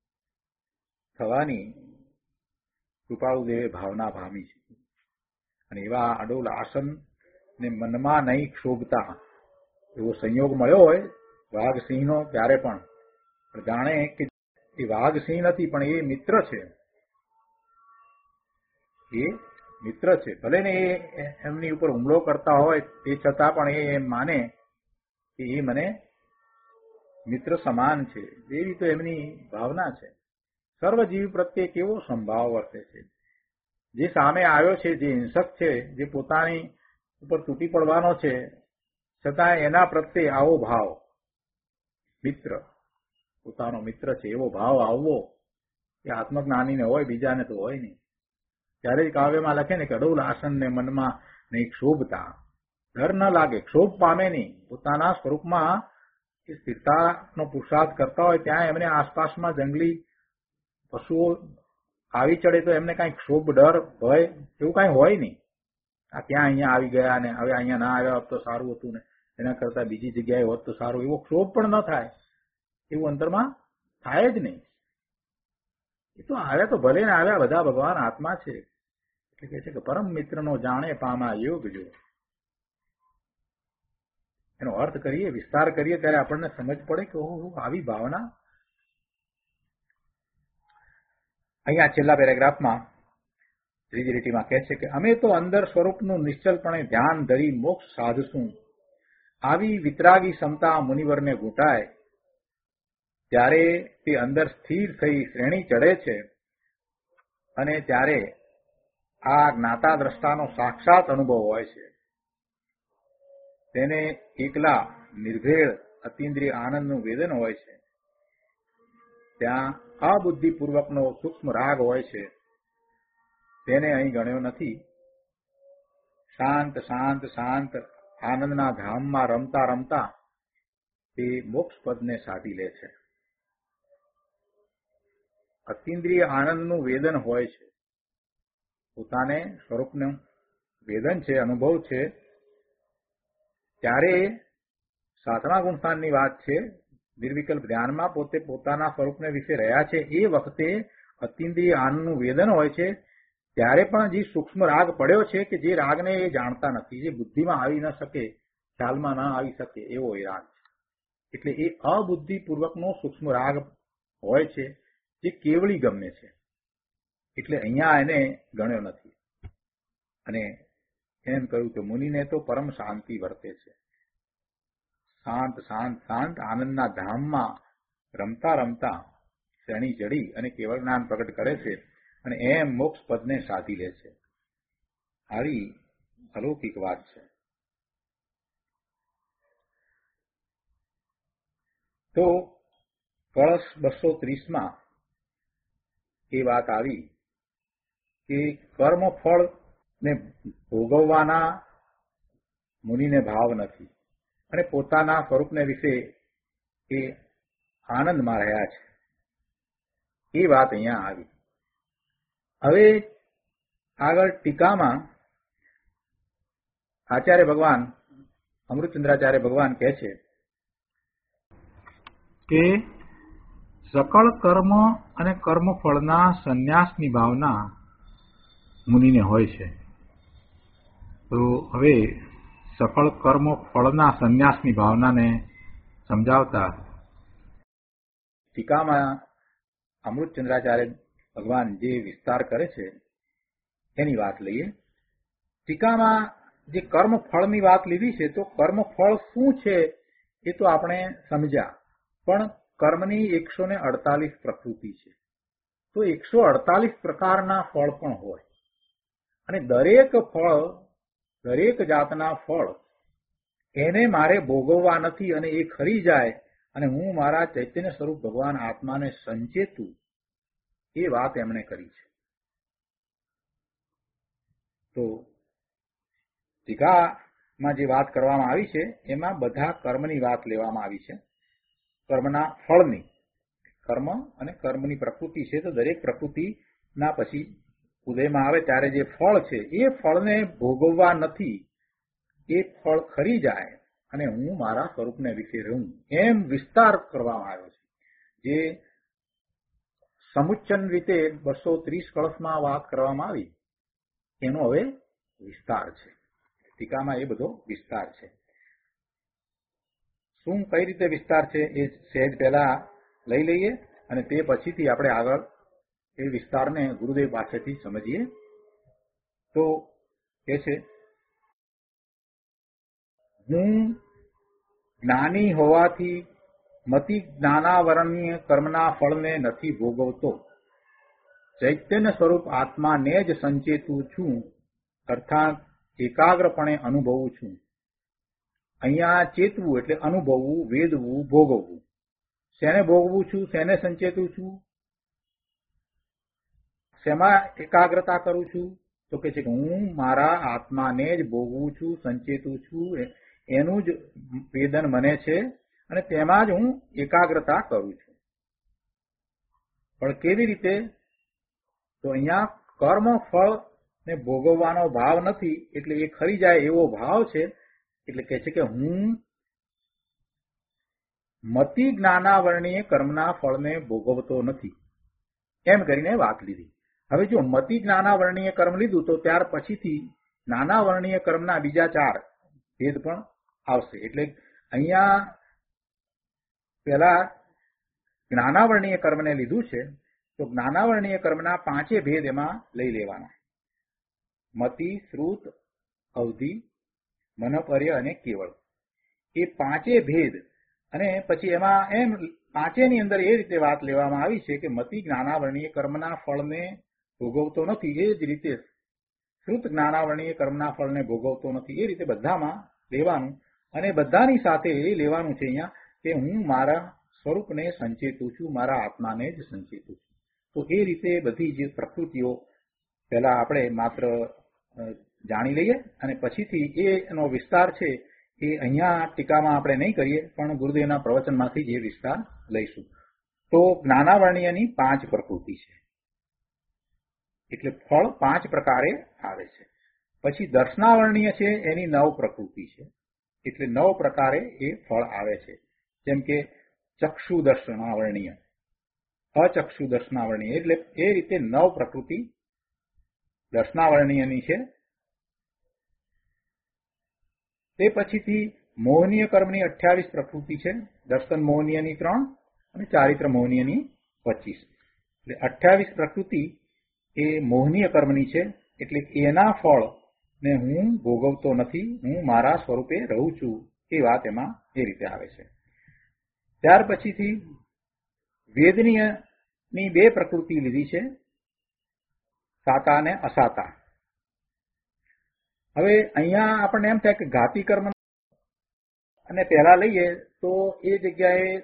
થવાની કૃપાળુદેવે ભાવના પામી છે. અને એવા અડોલ આસન ને મનમાં નહીં ક્ષોભતા એવો સંયોગ મળ્યો હોય વાઘસિંહનો ત્યારે પણ જાણે કે એ વાઘસિંહ નથી પણ એ મિત્ર છે. એ મિત્ર છે. ભલે ને એ એમની ઉપર હુમલો કરતા હોય તે છતાં પણ એ એમ માને કે એ મને મિત્ર સમાન છે. એવી તો એમની ભાવના છે. સર્વજીવ પ્રત્યે કેવો સંભાવ વર્તે છે. જે સામે આવ્યો છે, જે હિંસક છે, જે પોતાની ઉપર તૂટી પડવાનો છે, છતાં એના પ્રત્યે આવો ભાવ, મિત્ર, પોતાનો મિત્ર છે એવો ભાવ આવવો એ આત્મજ્ઞાનીને હોય, બીજાને તો હોય નહીં. ત્યારે જ કાવ્યમાં લખે ને કે અડોલ આસનને મનમાં નહીં ક્ષોભતા, ડર ન લાગે, ક્ષોભ પામે નહીં. પોતાના સ્વરૂપમાં એ સ્થિરતાનો પુરુષાર્થ કરતા હોય ત્યાં એમને આસપાસમાં જંગલી પશુઓ આવી ચડે તો એમને કાંઈ ક્ષોભ, ડર, ભય એવું કાંઈ હોય નહીં. આ ક્યાં અહીંયા આવી ગયા ને હવે અહીંયા ના આવ્યા હોત તો સારું હતું ને એના કરતા બીજી જગ્યાએ હોત તો સારું, એવો ક્ષોભ પણ ન થાય. એવું અંતરમાં થાય જ નહીં. એ તો આવ્યા તો ભલે ને આવ્યા, બધા ભગવાન આત્મા છે. એટલે કહે છે કે પરમ મિત્રનો જાણે પામા યોગ જો. એનો અર્થ કરીએ, વિસ્તાર કરીએ ત્યારે આપણને સમજ પડે કે ઓહો, આવી ભાવના. અહીંયા છેલ્લા પેરેગ્રાફમાં ત્રીજી લીટીમાં કહે છે કે અમે તો અંદર સ્વરૂપનું નિશ્ચલપણે ધ્યાન ધરી મોક્ષ સાધશું. આવી વિતરાગી ક્ષમતા મુનિવરને ઘૂંટાય ત્યારે તે અંદર સ્થિર થઈ શ્રેણી ચડે છે અને ત્યારે આ જ્ઞાતા દ્રષ્ટાનો સાક્ષાત અનુભવ હોય છે. તેને એકલા નિર્ભેળ અતિન્દ્રિય આનંદનું વેદન હોય છે. ત્યાં અબુદ્ધિપૂર્વકનો સૂક્ષ્મ રાગ હોય છે, તેને અહીં ગણ્યો નથી. શાંત શાંત શાંત આનંદના ધામમાં રમતા રમતા તે મોક્ષ પદને સાધી લે છે. અતિન્દ્રિય આનંદનું વેદન હોય છે, પોતાને સ્વરૂપનું વેદન છે, અનુભવ છે. ત્યારે 7મા ગુણસ્થાનની વાત છે. નિર્વિકલ્પ ધ્યાનમાં પોતે પોતાના સ્વરૂપને વિશે રહ્યા છે. એ વખતે અતિન્દ્રિય આનંદનું વેદન હોય છે. ત્યારે પણ જે સૂક્ષ્મ રાગ પડ્યો છે કે જે રાગને એ જાણતા નથી, જે બુદ્ધિમાં આવી ન શકે, ખ્યાલમાં ન આવી શકે, એવો એ રાગ છે. એટલે એ અબુદ્ધિપૂર્વકનો સૂક્ષ્મ રાગ હોય છે જે કેવળી ગમે છે. એટલે અહીંયા એને ગણ્યો નથી. અને એમ કહ્યું કે મુનિને તો પરમ શાંતિ વર્તે છે. શાંત શાંત શાંત આનંદના ધામમાં રમતા રમતા શ્રેણી ચડી અને કેવળ જ્ઞાન પ્રગટ કરે છે અને એમ મોક્ષ પદને સાધી લે છે. આવી અલૌકિક વાત છે. તો કળશ 230માં એ વાત આવી કે કર્મફળ ને ભોગવવાના મુનિને ભાવ નથી અને પોતાના સ્વરૂપને વિશે એ આનંદમાં રહ્યા છે. એ વાત અહીંયા આવી. હવે આગળ ટીકામાં આચાર્ય ભગવાન, અમૃતચંદ્રાચાર્ય ભગવાન કહે છે કે સકળ કર્મ અને કર્મફળના સંન્યાસની ભાવના મુનિને હોય છે. તો હવે સફળ કર્મ ફળના સંન્યાસની ભાવનાને સમજાવતા ટીકામાં અમૃતચંદ્રાચાર્ય ભગવાન જે વિસ્તાર કરે છે એની વાત લઈએ. ટીકામાં જે કર્મ ફળની વાત લીધી છે, તો કર્મ ફળ શું છે એ તો આપણે સમજ્યા, પણ કર્મની 148 પ્રકૃતિ છે. તો 148 પ્રકારના ફળ પણ હોય, અને દરેક ફળ, દરેક જાતના ફળ એને મારે ભોગવવા નથી, અને એ ખરી જાય અને હું મારા ચૈતન્ય સ્વરૂપ ભગવાન આત્માને સંચેતું, એ વાત એમણે કરી છે. તો ટીકામાં જે વાત કરવામાં આવી છે એમાં બધા કર્મની વાત લેવામાં આવી છે, કર્મના ફળની. કર્મ અને કર્મની પ્રકૃતિ છે, તો દરેક પ્રકૃતિના પછી ઉદયમાં આવે ત્યારે જે ફળ છે એ ફળને ભોગવવા નથી, એ ફળ ખરી જાય અને હું મારા સ્વરૂપને વિશે રહું, એમ વિસ્તાર કરવામાં આવ્યો છે. જે સમુચ્ચન રીતે 230 કળશમાં વાત કરવામાં આવી એનો હવે વિસ્તાર છે. ટીકામાં એ બધો વિસ્તાર છે. શું કઈ રીતે વિસ્તાર છે એ સહેજ પહેલા લઈ લઈએ, અને તે પછીથી આપણે આગળ એ વિસ્તારને ગુરુદેવ પાસેથી સમજીએ. તો એ છે, હું જ્ઞાની હોવાથી મતિ જ્ઞાનાવરણીય કર્મના ફળને નથી ભોગવતો, ચૈતન્ય સ્વરૂપ આત્માને જ સંચેતું છું, અર્થાત એકાગ્રપણે અનુભવું છું. અહીંયા ચેતવું એટલે અનુભવવું, વેદવું, ભોગવવું. શેને ભોગવું છું, શેને સંચેતું છું, શેમાં એકાગ્રતા કરું છું, તો કે છે કે હું મારા આત્માને જ ભોગવું છું, સંચેતું છું, એનું જ વેદન મને છે અને તેમાં જ હું એકાગ્રતા કરું છું. પણ કેવી રીતે? તો અહીંયા કર્મ ફળ ને ભોગવવાનો ભાવ નથી, એટલે એ ખરી જાય એવો ભાવ છે. એટલે કે છે કે હું મતિ જ્ઞાનાવરણીય કર્મના ફળને ભોગવતો નથી, એમ કરીને વાત લીધી. હવે જો મતિ જ્ઞાનાવરણીય કર્મ લીધું તો ત્યાર પછીથી જ્ઞાનાવરણીય કર્મના બીજા 4 ભેદ પણ આવશે. એટલે અહીંયા પેલા જ્ઞાનાવરણીય કર્મને લીધું છે, તો જ્ઞાનાવરણીય કર્મના 5 ભેદ એમાં લઈ લેવાના: મતિ, શ્રુત, અવધિ, મનપર્ય અને કેવળ. એ 5 ભેદ. અને પછી એમાં એમ 5ની અંદર એ રીતે વાત લેવામાં આવી છે કે મતિ જ્ઞાનાવરણીય કર્મના ફળને ભોગવતો નથી, એ જ રીતે શ્રુત જ્ઞાનાવરણીય કર્મના ફળને ભોગવતો નથી. એ રીતે બધામાં લેવાનું, અને બધાની સાથે એ લેવાનું છે અહીંયા કે હું મારા સ્વરૂપને સંચેતું છું, મારા આત્માને જ સંચેતું છું. તો એ રીતે બધી જે પ્રકૃતિઓ પહેલા આપણે માત્ર જાણી લઈએ, અને પછીથી એનો વિસ્તાર છે એ અહીંયા ટીકામાં આપણે નહીં કરીએ, પણ ગુરુદેવના પ્રવચનમાંથી જે વિસ્તાર લઈશું. તો જ્ઞાનાવરણીયની 5 પ્રકૃતિ છે, એટલે ફળ 5 પ્રકારે આવે છે. પછી દર્શનાવરણીય છે, એની 9 પ્રકૃતિ છે, એટલે 9 પ્રકારે એ ફળ આવે છે. જેમ કે ચક્ષુ દર્શનાવરણીય, અચક્ષુ દર્શનાવરણીય, એટલે એ રીતે 9 પ્રકૃતિ દર્શનાવરણીયની છે. તે પછીથી મોહનીય કર્મની 28 પ્રકૃતિ છે, દર્શન મોહનીયની 3 અને ચારિત્ર મોહનીયની 25. એટલે 28 પ્રકૃતિ એ મોહનીય કર્મની છે, એટલે એના ફળ ને હું ભોગવતો નથી, હું મારા સ્વરૂપે રહું છું, એ વાત એમાં એ રીતે આવે છે. ત્યાર પછીથી વેદનીયની 2 પ્રકૃતિ લીધી છે, સાતા અને અસાતા. હવે અહીંયા આપણને એમ થાય કે ઘાતી કર્મ અને પહેલા લઈએ તો એ જગ્યાએ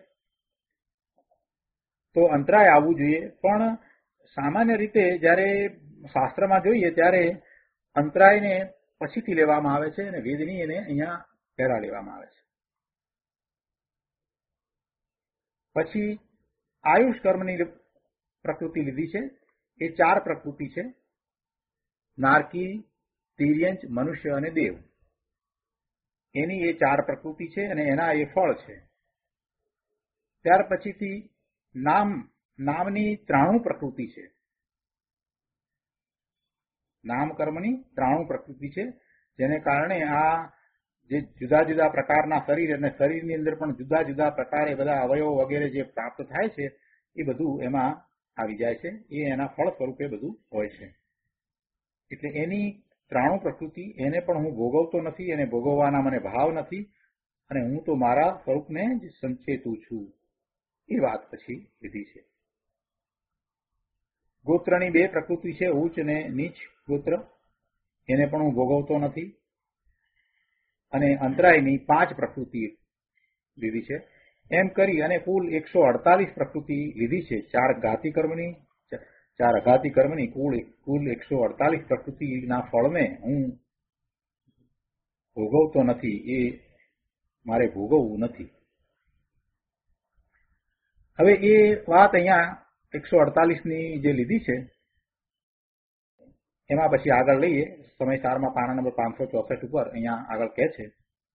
તો અંતરાય આવવું જોઈએ, પણ સામાન્ય રીતે જ્યારે શાસ્ત્રમાં જોઈએ ત્યારે અંતરાયને પછીથી લેવામાં આવે છે અને વેદનીયને અહીંયા પહેલા લેવામાં આવે છે. પછી આયુષ કર્મની પ્રકૃતિ લીધી છે, એ 4 પ્રકૃતિ છે: નારકી, તિર્યંચ, મનુષ્ય અને દેવ. એની એ 4 પ્રકૃતિ છે અને એના એ ફળ છે. ત્યાર પછીથી નામની 93 પ્રકૃતિ છે. નામ કર્મની 93 પ્રકૃતિ છે, જેને કારણે આ જે જુદા જુદા પ્રકારના શરીર અને શરીરની અંદર પણ જુદા જુદા પ્રકારે બધા અવયવો વગેરે જે પ્રાપ્ત થાય છે એ બધું એમાં આવી જાય છે. એ એના ફળ સ્વરૂપે બધું હોય છે. એટલે એની 93 પ્રકૃતિ એને પણ હું ભોગવતો નથી, એને ભોગવવાના મને ભાવ નથી, અને હું તો મારા સ્વરૂપને જ સંચેતું છું. એ વાત પછી લીધી છે. ગોત્રની 2 પ્રકૃતિ છે, ઉચ્ચ અને નીચ ગોત્ર, એને પણ હું ભોગવતો નથી. અને અંતરાયની 5 પ્રકૃતિ લીધી છે. એમ કરી અને કુલ 148 પ્રકૃતિ લીધી છે. 4 ઘાતી કર્મની, 4 અઘાતી કર્મની, કુલ 148 પ્રકૃતિના ફળને હું ભોગવતો નથી. એ મારે ભોગવવું નથી. હવે એ વાત અહીંયા 148ની જે લીધી છે એમાં પછી આગળ લઈએ. સમયસારમાં પાના નંબર 564 ઉપર અહીંયા આગળ કહે છે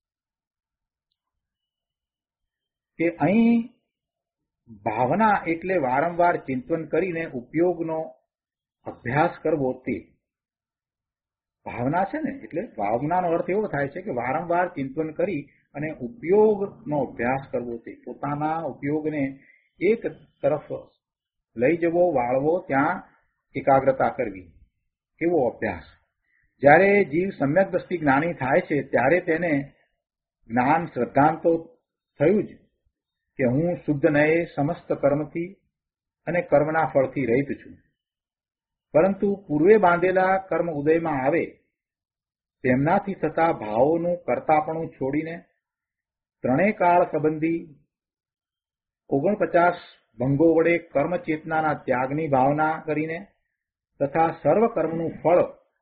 કે અહીં ભાવના એટલે વારંવાર ચિંતન કરીને ઉપયોગનો અભ્યાસ કરવો. તે ભાવના છે ને, એટલે ભાવનાનો અર્થ એવો થાય છે કે વારંવાર ચિંતન કરી અને ઉપયોગનો અભ્યાસ કરવો. તે પોતાના ઉપયોગને એક તરફ લઈ જવો, વાળવો, ત્યાં એકાગ્રતા કરવી, એવો અભ્યાસ. જ્યારે જીવ સમ્યક દ્રષ્ટિ જ્ઞાની થાય છે ત્યારે તેને જ્ઞાન શ્રદ્ધાંત તો થયું જ કે હું શુદ્ધ નયે સમસ્ત કર્મથી અને કર્મના ફળથી રહિત છું. પરંતુ પૂર્વે બાંધેલા કર્મ ઉદયમાં આવે તેમનાથી થતા ભાવોનું કર્તાપણું છોડીને ત્રણેય કાળ સંબંધી 49 ભંગો વડે કર્મ ચેતનાના ત્યાગની ભાવના કરીને તથા સર્વ કર્મનું ફળ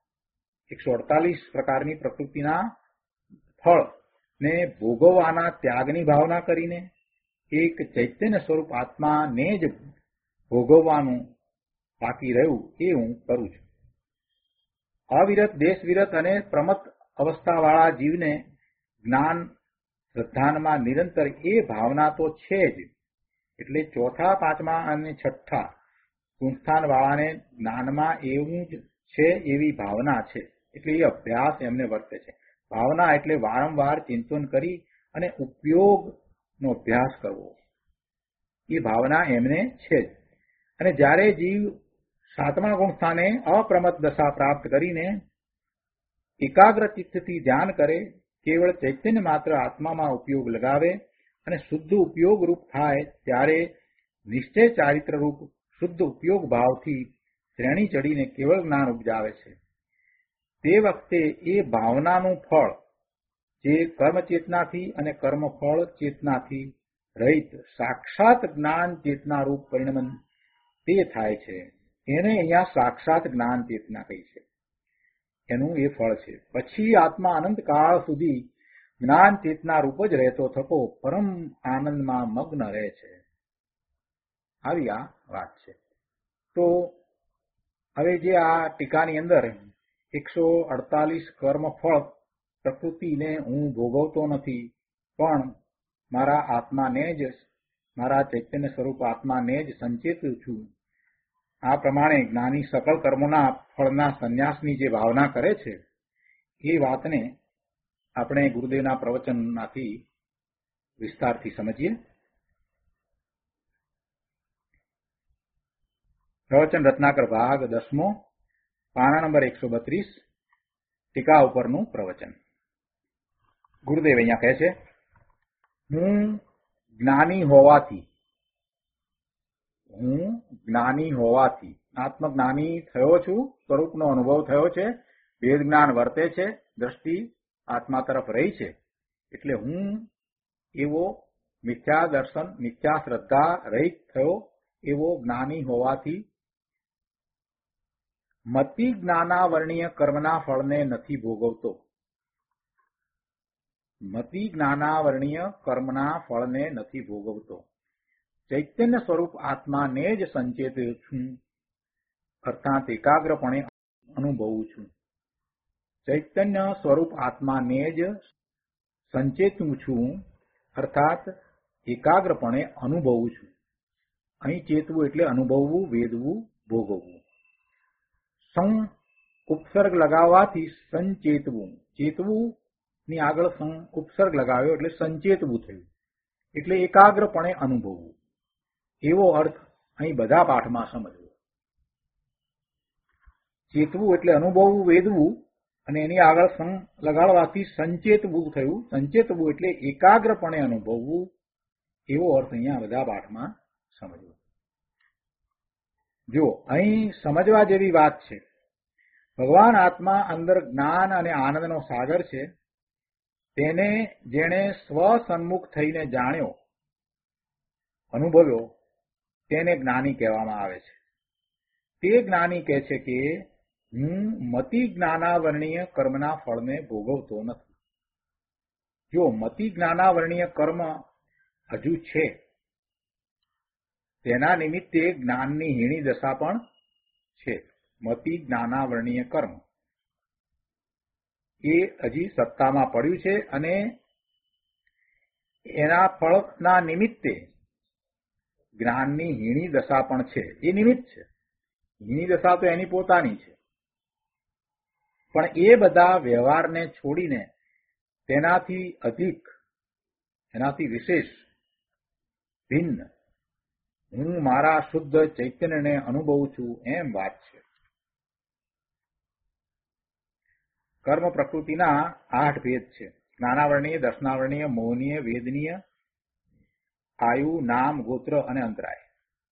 148 પ્રકારની પ્રકૃતિના ફળ ને ભોગવવાના ત્યાગની ભાવના કરીને એક ચૈતન્ય સ્વરૂપ આત્માને જ ભોગવવાનું બાકી રહ્યું એ હું કરું છું. અવિરત, દેશવિરત અને પ્રમત્ત અવસ્થાવાળા જીવને જ્ઞાન શ્રદ્ધાનમાં નિરંતર એ ભાવના તો છે જ. એટલે ચોથા, પાંચમા અને છઠ્ઠા ગુણસ્થાન વાળાને જ્ઞાનમાં એવું જ છે એવી ભાવના છે. એટલે એ અભ્યાસ એમને વર્તે છે. ભાવના એટલે વારંવાર ચિંતન કરી અને ઉપયોગનો અભ્યાસ કરવો, એ ભાવના એમને છે જ. અને જ્યારે જીવ 7મા ગુણસ્થાને અપ્રમત્ત દશા પ્રાપ્ત કરીને એકાગ્ર ચિત્તથી ધ્યાન કરે, કેવળ ચૈતન્ય માત્ર આત્મામાં ઉપયોગ લગાવે અને શુદ્ધ ઉપયોગ રૂપ થાય ત્યારે નિશ્ચય ચારિત્ર રૂપ શુદ્ધ ઉપયોગ ભાવથી શ્રેણી ચડીને કેવળ જ્ઞાન ઉપજાવે છે. તે વખતે એ ભાવનાનું ફળ જે કર્મ ચેતનાથી અને કર્મફળ ચેતનાથી રહિત સાક્ષાત જ્ઞાન ચેતના રૂપ પરિણમન તે થાય છે. એને અહીંયા સાક્ષાત જ્ઞાન ચેતના કહી છે. એનું એ ફળ છે. પછી આત્મા અનંત કાળ સુધી જ્ઞાન ચેતના રૂપ જ રહેતો થકો પરમ આનંદમાં મગ્ન રહે છે. આવી આ વાત છે. તો હવે જે આ ટીકાની અંદર 148 કર્મફળ પ્રકૃતિને હું ભોગવતો નથી, પણ મારા આત્માને જ, મારા ચૈતન્ય સ્વરૂપ આત્માને જ સંચેતું છું. આ પ્રમાણે જ્ઞાની સકળ કર્મોના ફળના સંન્યાસની જે ભાવના કરે છે એ વાતને આપણે ગુરુદેવના પ્રવચનમાંથી વિસ્તારથી સમજીએ. પ્રવચન રત્નાકર ભાગ 10મો, પાના નંબર 132, ટીકા ઉપરનું પ્રવચન. ગુરુદેવ અહીંયા કહે છે, હું જ્ઞાની હોવાથી આત્મજ્ઞાની થયો છું, સ્વરૂપનો અનુભવ થયો છે, વેદ જ્ઞાન વર્તે છે, દ્રષ્ટિ આત્મા તરફ રહી છે. એટલે હું એવો મિથ્યા દર્શન, મિથ્યા શ્રદ્ધા રહિત થયો એવો જ્ઞાની હોવાથી મતિ જ્ઞાનાવર્ણીય કર્મના ફળને નથી ભોગવતો. મતિ જ્ઞાનાવર્ણીય કર્મના ફળને નથી ભોગવતો. ચૈતન્ય સ્વરૂપ આત્માને જ સંચેત છું, અર્થાત એકાગ્રપણે અનુભવું છું. ચૈતન્ય સ્વરૂપ આત્માને જ સંચેતું છું, અર્થાત એકાગ્રપણે અનુભવું છું. અહીં ચેતવું એટલે અનુભવવું, વેદવું, ભોગવવું. ઉપસર્ગ લગાવવાથી સંચેતવું, ચેતવું ની આગળ ઉપસર્ગ લગાવ્યો એટલે સંચેતવું થયું, એટલે એકાગ્રપણે અનુભવવું એવો અર્થ અહીં બધા પાઠમાં સમજવો. ચેતવું એટલે અનુભવવું, વેદવું, અને એની આગળ લગાડવાથી સંચેતવું થયું. સંચેતવું એટલે એકાગ્રપણે અનુભવવું એવો અર્થ અહીંયા બધા પાઠમાં સમજવો. જો અહીં સમજવા જેવી વાત છે, ભગવાન આત્મા અંદર જ્ઞાન અને આનંદનો સાગર છે. તેને જેણે સ્વસન્મુખ થઈને જાણ્યો, અનુભવ્યો, તેને જ્ઞાની કહેવામાં આવે છે. તે જ્ઞાની કહે છે કે હું મતિ જ્ઞાનાવર્ણીય કર્મના ફળને ભોગવતો નથી. જો મતિ જ્ઞાનાવર્ણીય કર્મ હજુ છે, તેના નિમિત્તે જ્ઞાનની હીણી દશા પણ છે. મતિ જ્ઞાનાવર્ણીય કર્મ એ હજી સત્તામાં પડ્યું છે અને એના ફળના નિમિત્તે જ્ઞાનની હીણી દશા પણ છે. એ નિમિત્ત છે. હીણી દશા તો એની પોતાની છે, પણ એ બધા વ્યવહારને છોડીને તેનાથી અધિક, એનાથી વિશેષ, ભિન્ન હું મારા શુદ્ધ ચૈતન્યને અનુભવું છું એમ વાત છે. કર્મ પ્રકૃતિના 8 ભેદ છે. જ્ઞાનાવર્ણીય, દર્શનાવર્ણીય, મોહનીય, વેદનીય, આયુ, નામ, ગોત્ર અને અંતરાય.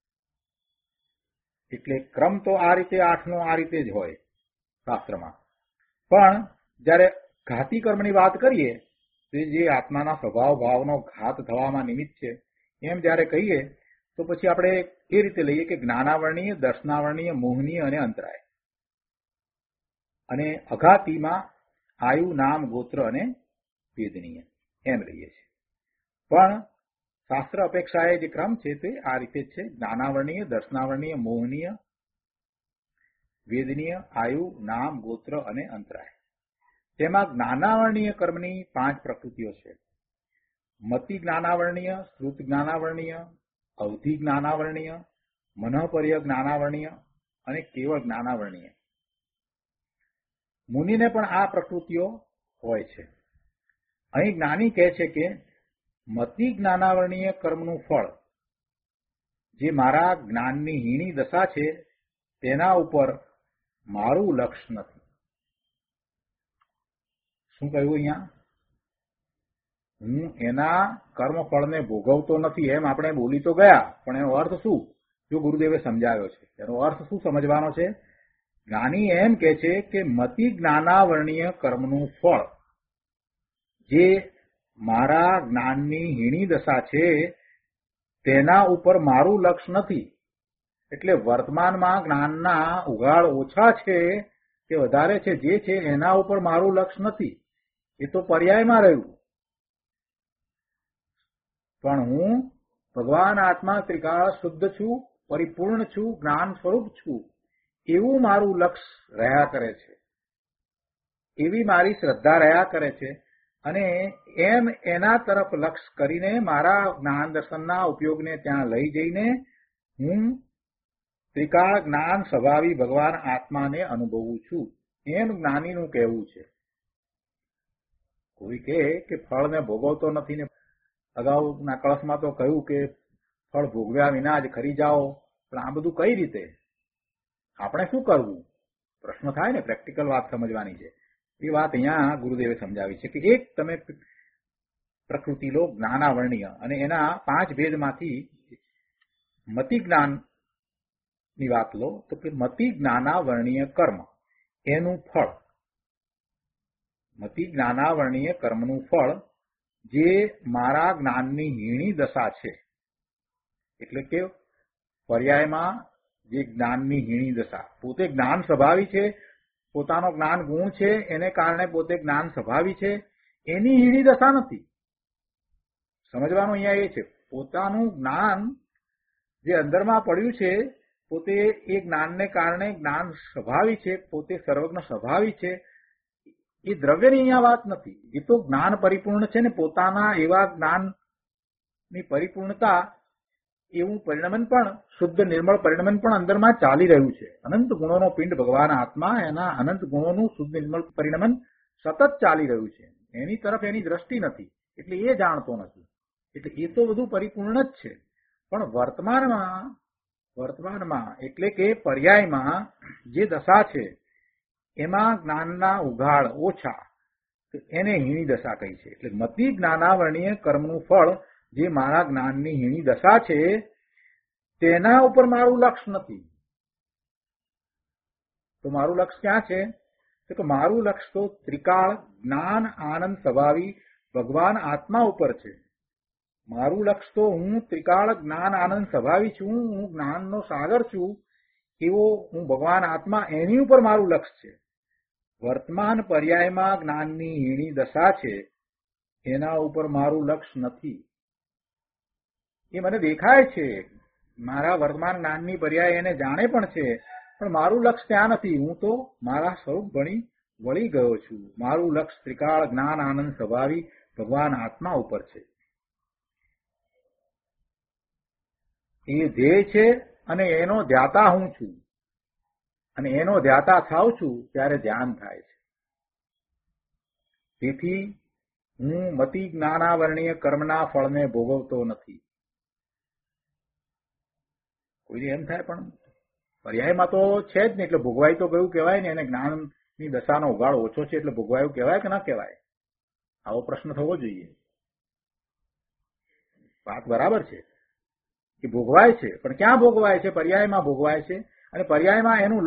એટલે ક્રમ તો આ રીતે 8નો આ રીતે જ હોય શાસ્ત્રમાં. પણ જયારે ઘાતી કર્મની વાત કરીએ, જે આત્માના સ્વભાવ ભાવનો ઘાત થવામાં નિમિત્ત છે, એમ જયારે કહીએ તો પછી આપણે એ રીતે લઈએ કે જ્ઞાનાવર્ણીય, દર્શનાવર્ણીય, મોહનીય અને અંતરાય. અને અઘાતીમાં આયુ, નામ, ગોત્ર અને વેદનીય એમ લઈએ છીએ. પણ શાસ્ત્ર અપેક્ષાએ જે ક્રમ છે તે આ રીતે જ છે. જ્ઞાનાવર્ણીય, દર્શનાવર્ણીય, મોહનીય, વેદનીય, આયુ, નામ, ગોત્ર અને અંતરાય. તેમાં જ્ઞાનાવર્ણીય કર્મની 5 પ્રકૃતિઓ છે. મતિ જ્ઞાનાવર્ણીય, શ્રુત જ્ઞાનાવર્ણીય, અવધિ જ્ઞાનાવર્ણીય, મનઃપર્ય જ્ઞાનાવર્ણીય અને કેવળ જ્ઞાનાવર્ણીય. મુનિને પણ આ પ્રકૃતિઓ હોય છે. અહીં જ્ઞાની કહે છે કે મતિ જ્ઞાનાવર્ણીય કર્મનું ફળ જે મારા જ્ઞાનની હીણી દશા છે તેના ઉપર મારું લક્ષ્ય નથી. શું કહ્યું અહીંયા? હું એના કર્મફળને ભોગવતો નથી એમ આપણે બોલી તો ગયા, પણ એનો અર્થ શું? જો ગુરુદેવે સમજાવ્યો છે એનો અર્થ શું સમજવાનો છે? જ્ઞાની એમ કે છે કે મતિ જ્ઞાનાવર્ણીય કર્મનું ફળ જે મારા જ્ઞાનની હીણી દશા છે તેના ઉપર મારું લક્ષ્ય નથી. એટલે વર્તમાનમાં જ્ઞાનના ઉઘાડ ઓછા છે કે વધારે છે, જે છે એના ઉપર મારું લક્ષ્ય નથી. એ તો પર્યાયમાં રહ્યું. પણ હું ભગવાન આત્મા ત્રિકાળ શુદ્ધ છું, પરિપૂર્ણ છું, જ્ઞાન સ્વરૂપ છું એવું મારું લક્ષ્ય રહ્યા કરે છે, એવી મારી શ્રદ્ધા રહ્યા કરે છે. અને એમ એના તરફ લક્ષ્ય કરીને મારા જ્ઞાન દર્શનના ઉપયોગને ત્યાં લઈ જઈને હું ત્રિકાળ જ્ઞાન સ્વભાવી ભગવાન આત્માને અનુભવું છું એમ જ્ઞાનીનું કહેવું છે. કોઈ કહે કે ફળને ભોગવતો નથી ને અગાઉના કળશમાં તો કહ્યું કે ફળ ભોગવ્યા વિના જ ખરી જાઓ, પણ આ બધું કઈ રીતે? આપણે શું કરવું? પ્રશ્ન થાય ને, પ્રેક્ટિકલ વાત સમજવાની છે. એ વાત અહીંયા ગુરુદેવે સમજાવી છે કે એક તમે પ્રકૃતિ લો જ્ઞાનાવર્ણીય, અને એના 5 ભેદમાંથી મતિ જ્ઞાનની વાત લો તો કે મતિ જ્ઞાનાવર્ણીય કર્મ એનું ફળ, મતિ જ્ઞાનાવર્ણીય કર્મનું ફળ જે મારા જ્ઞાનની હીણી દશા છે, એટલે કે પર્યાયમાં જે જ્ઞાનની હીણી દશા, પોતે જ્ઞાન સ્વભાવી છે, પોતાનો જ્ઞાન ગુણ છે, એને કારણે પોતે જ્ઞાન સ્વભાવી છે, એની હીણી દશા નથી. સમજવાનું અહીંયા એ છે, પોતાનું જ્ઞાન જે અંદરમાં પડ્યું છે, પોતે એ જ્ઞાનને કારણે જ્ઞાન સ્વભાવી છે, પોતે સર્વજ્ઞ સ્વભાવી છે, એ દ્રવ્યની અહીંયા વાત નથી. એ તો જ્ઞાન પરિપૂર્ણ છે ને પોતાના એવા જ્ઞાનની પરિપૂર્ણતા એવું પરિણમન પણ શુદ્ધ નિર્મળ પરિણમન પણ અંદરમાં ચાલી રહ્યું છે. અનંત ગુણોનો પિંડ ભગવાન આત્મા, એના અનંત ગુણોનું શુદ્ધ નિર્મળ પરિણમન સતત ચાલી રહ્યું છે. એની તરફ એની દ્રષ્ટિ નથી, એટલે એ જાણતો નથી. એટલે એ તો બધું પરિપૂર્ણ જ છે, પણ વર્તમાનમાં એટલે કે પર્યાયમાં જે દશા છે એમાં જ્ઞાનના ઉઘાડ ઓછા, તો એને હીણી દશા કહી છે. એટલે મતિ જ્ઞાનાવરણીય કર્મનું ફળ જે મારા જ્ઞાનની હીણી દશા છે તેના ઉપર મારું લક્ષ નથી. તો મારું લક્ષ ક્યાં છે? તો કે મારું લક્ષ તો ત્રિકાળ જ્ઞાન આનંદ સ્વભાવી ભગવાન આત્મા ઉપર છે. મારું લક્ષ તો હું ત્રિકાળ જ્ઞાન આનંદ સ્વભાવી છું, હું જ્ઞાનનો સાગર છું, એવો હું ભગવાન આત્મા, એની ઉપર મારું લક્ષ છે. વર્તમાન પર્યાયમાં જ્ઞાનની હીણી દશા છે એના ઉપર મારું લક્ષ નથી. એ મને દેખાય છે, મારા વર્તમાન જ્ઞાનની પર્યાય એને જાણે પણ છે, પણ મારું લક્ષ ત્યાં નથી. હું તો મારા સ્વરૂપ ભણી વળી ગયો છું. મારું લક્ષ ત્રિકાળ જ્ઞાન આનંદ સ્વભાવી ભગવાન આત્મા ઉપર છે. એ ધ્યેય છે અને એનો ધ્યાતા હું છું, અને એનો ધ્યાતા થાવ છું ત્યારે ધ્યાન થાય છે. તેથી હું મતિ જ્ઞાનાવરણીય કર્મના ફળને ભોગવતો નથી. કોઈને એમ થાય પણ પર્યાયમાં તો છે જ ને, એટલે ભોગવાય તો ગયું કહેવાય ને. એને જ્ઞાનની દશાનો ઉગાડ ઓછો છે એટલે ભોગવાયું કહેવાય કે ના કહેવાય? આવો પ્રશ્ન થવો જોઈએ. વાત બરાબર છે કે ભોગવાય છે, પણ ક્યાં ભોગવાય છે? પર્યાયમાં ભોગવાય છે. અને પર્યાયમાં એનું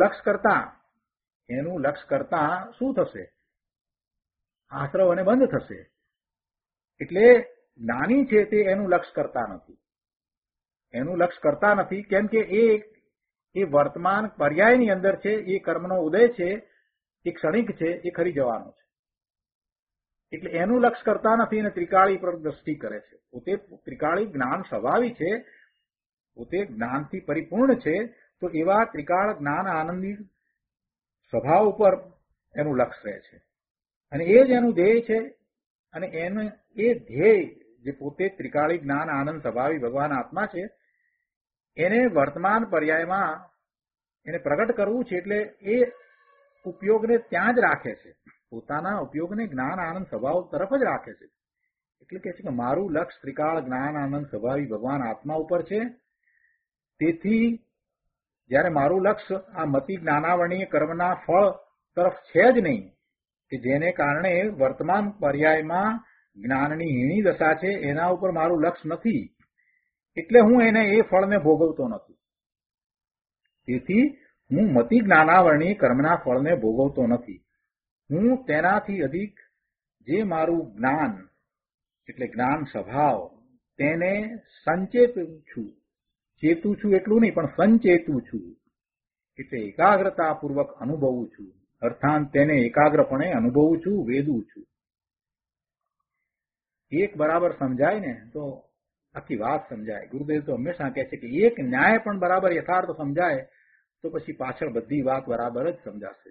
લક્ષ કરતા શું થશે? આશ્રવ અને બંધ થશે. એટલે જ્ઞાની છે તે એનું લક્ષ કરતા નથી. એનું લક્ષ કરતા નથી કેમ કે એ વર્તમાન પર્યાયની અંદર છે. એ કર્મનો ઉદય છે, એ ક્ષણિક છે, એ ખરી જવાનો છે. એટલે એનું લક્ષ કરતા નથી અને ત્રિકાળી પર દ્રષ્ટિ કરે છે. પોતે ત્રિકાળી જ્ઞાન સ્વભાવી છે, પોતે જ્ઞાનથી પરિપૂર્ણ છે, તો એવા ત્રિકાળ જ્ઞાન આનંદી સ્વભાવ ઉપર એનું લક્ષ રહે છે. અને એ જ એનું ધ્યેય છે. અને એને એ ધ્યેય જે પોતે ત્રિકાળી જ્ઞાન આનંદ સ્વભાવી ભગવાન આત્મા છે, એને વર્તમાન પર્યાયમાં એને પ્રગટ કરવું છે. એટલે એ ઉપયોગને ત્યાં જ રાખે છે, પોતાના ઉપયોગને જ્ઞાન આનંદ સ્વભાવ તરફ જ રાખે છે. એટલે કે છે કે મારું લક્ષ ત્રિકાળ જ્ઞાન આનંદ સ્વભાવી ભગવાન આત્મા ઉપર છે. તેથી જ્યારે મારું લક્ષ આ મતિ જ્ઞાનાવરણીય કર્મના ફળ તરફ છે જ નહીં, કે જેને કારણે વર્તમાન પર્યાયમાં જ્ઞાનની હીણી દશા છે, એના ઉપર મારું લક્ષ નથી, એટલે હું એને એ ફળને ભોગવતો નથી. તેથી હું મતિ જ્ઞાનાવરણીય કર્મના ફળને ભોગવતો નથી. હું તેનાથી અધિક જે મારું જ્ઞાન એટલે જ્ઞાન સ્વભાવ તેને સંચેતું છું. ચેતું છું એટલું નહીં, પણ સંચેતું છું એટલે એકાગ્રતાપૂર્વક અનુભવું છું. અર્થાત તેને એકાગ્રપણે અનુભવું છું, વેદું છું. એક બરાબર સમજાય ને તો આખી વાત સમજાય. ગુરુદેવ તો હંમેશા કહે છે કે એક ન્યાય પણ બરાબર યથાર્થ સમજાય તો પછી પાછળ બધી વાત બરાબર જ સમજાશે.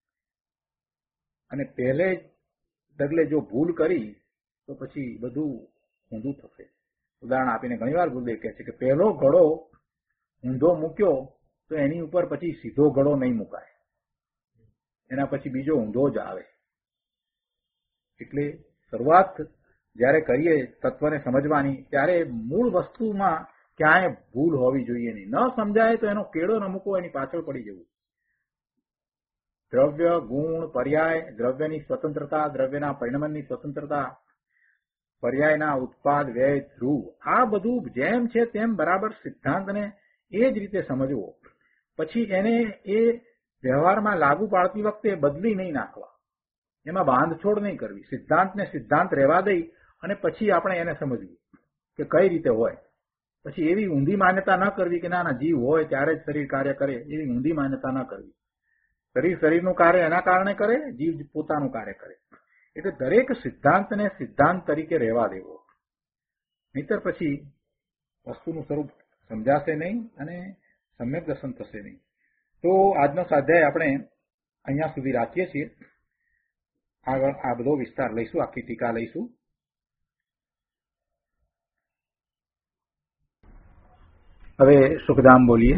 અને પહેલે ડગલે જો ભૂલ કરી તો પછી બધું ઊંધું થશે. ઉદાહરણ આપીને ઘણીવાર ગુરુદેવ કહે છે કે પહેલો ઘડો ઊંધો મૂક્યો તો એની ઉપર પછી સીધો ઘડો નહીં મુકાય, એના પછી બીજો ઊંધો જ આવે. એટલે શરૂઆત જ્યારે કરીએ તત્વને સમજવાની, ત્યારે મૂળ વસ્તુમાં ક્યાંય ભૂલ હોવી જોઈએ નહીં. ન સમજાય તો એનો કેળો ન મૂકવો, એની પાછળ પડી જવું. દ્રવ્ય, ગુણ, પર્યાય, દ્રવ્યની સ્વતંત્રતા, દ્રવ્યના પરિણમનની સ્વતંત્રતા, પર્યાયના ઉત્પાદ, વ્યય, ધ્રુવ, આ બધું જેમ છે તેમ બરાબર સિદ્ધાંતને એ જ રીતે સમજવો. પછી એને એ વ્યવહારમાં લાગુ પાડતી વખતે બદલી નહીં નાખવા, એમાં બાંધછોડ નહીં કરવી. સિદ્ધાંતને સિદ્ધાંત રહેવા દઈ અને પછી આપણે એને સમજવું કે કઈ રીતે હોય. પછી એવી ઊંધી માન્યતા ન કરવી કે ના જીવ હોય ત્યારે જ શરીર કાર્ય કરે, એવી ઊંધી માન્યતા ન કરવી. શરીર શરીરનું કાર્ય એના કારણે કરે, જીવ પોતાનું કાર્ય કરે. એટલે દરેક સિદ્ધાંતને સિદ્ધાંત તરીકે રહેવા દેવો, નહીતર પછી વસ્તુનું સ્વરૂપ સમજાશે નહીં અને સમ્યક દર્શન થશે નહીં. તો આજનો સ્વાધ્યાય આપણે અહીંયા સુધી રાખીએ છીએ. આગળ આ બધો વિસ્તાર લઈશું, આખી ટીકા લઈશું. હવે સુખધામ બોલીએ.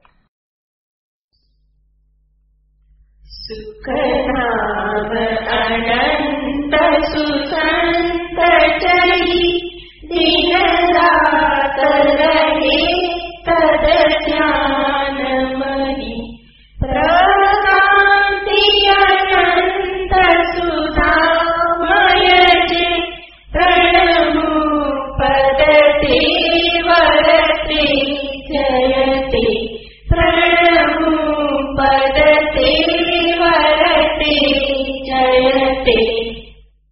સુખધામ અનંત સુસંત ચરી દિન રાત રહે તદ ધ્યાન મહી પ્રકાંતિ અનંત સુધામય જે પ્રણમુ પદતે વરતે જયતે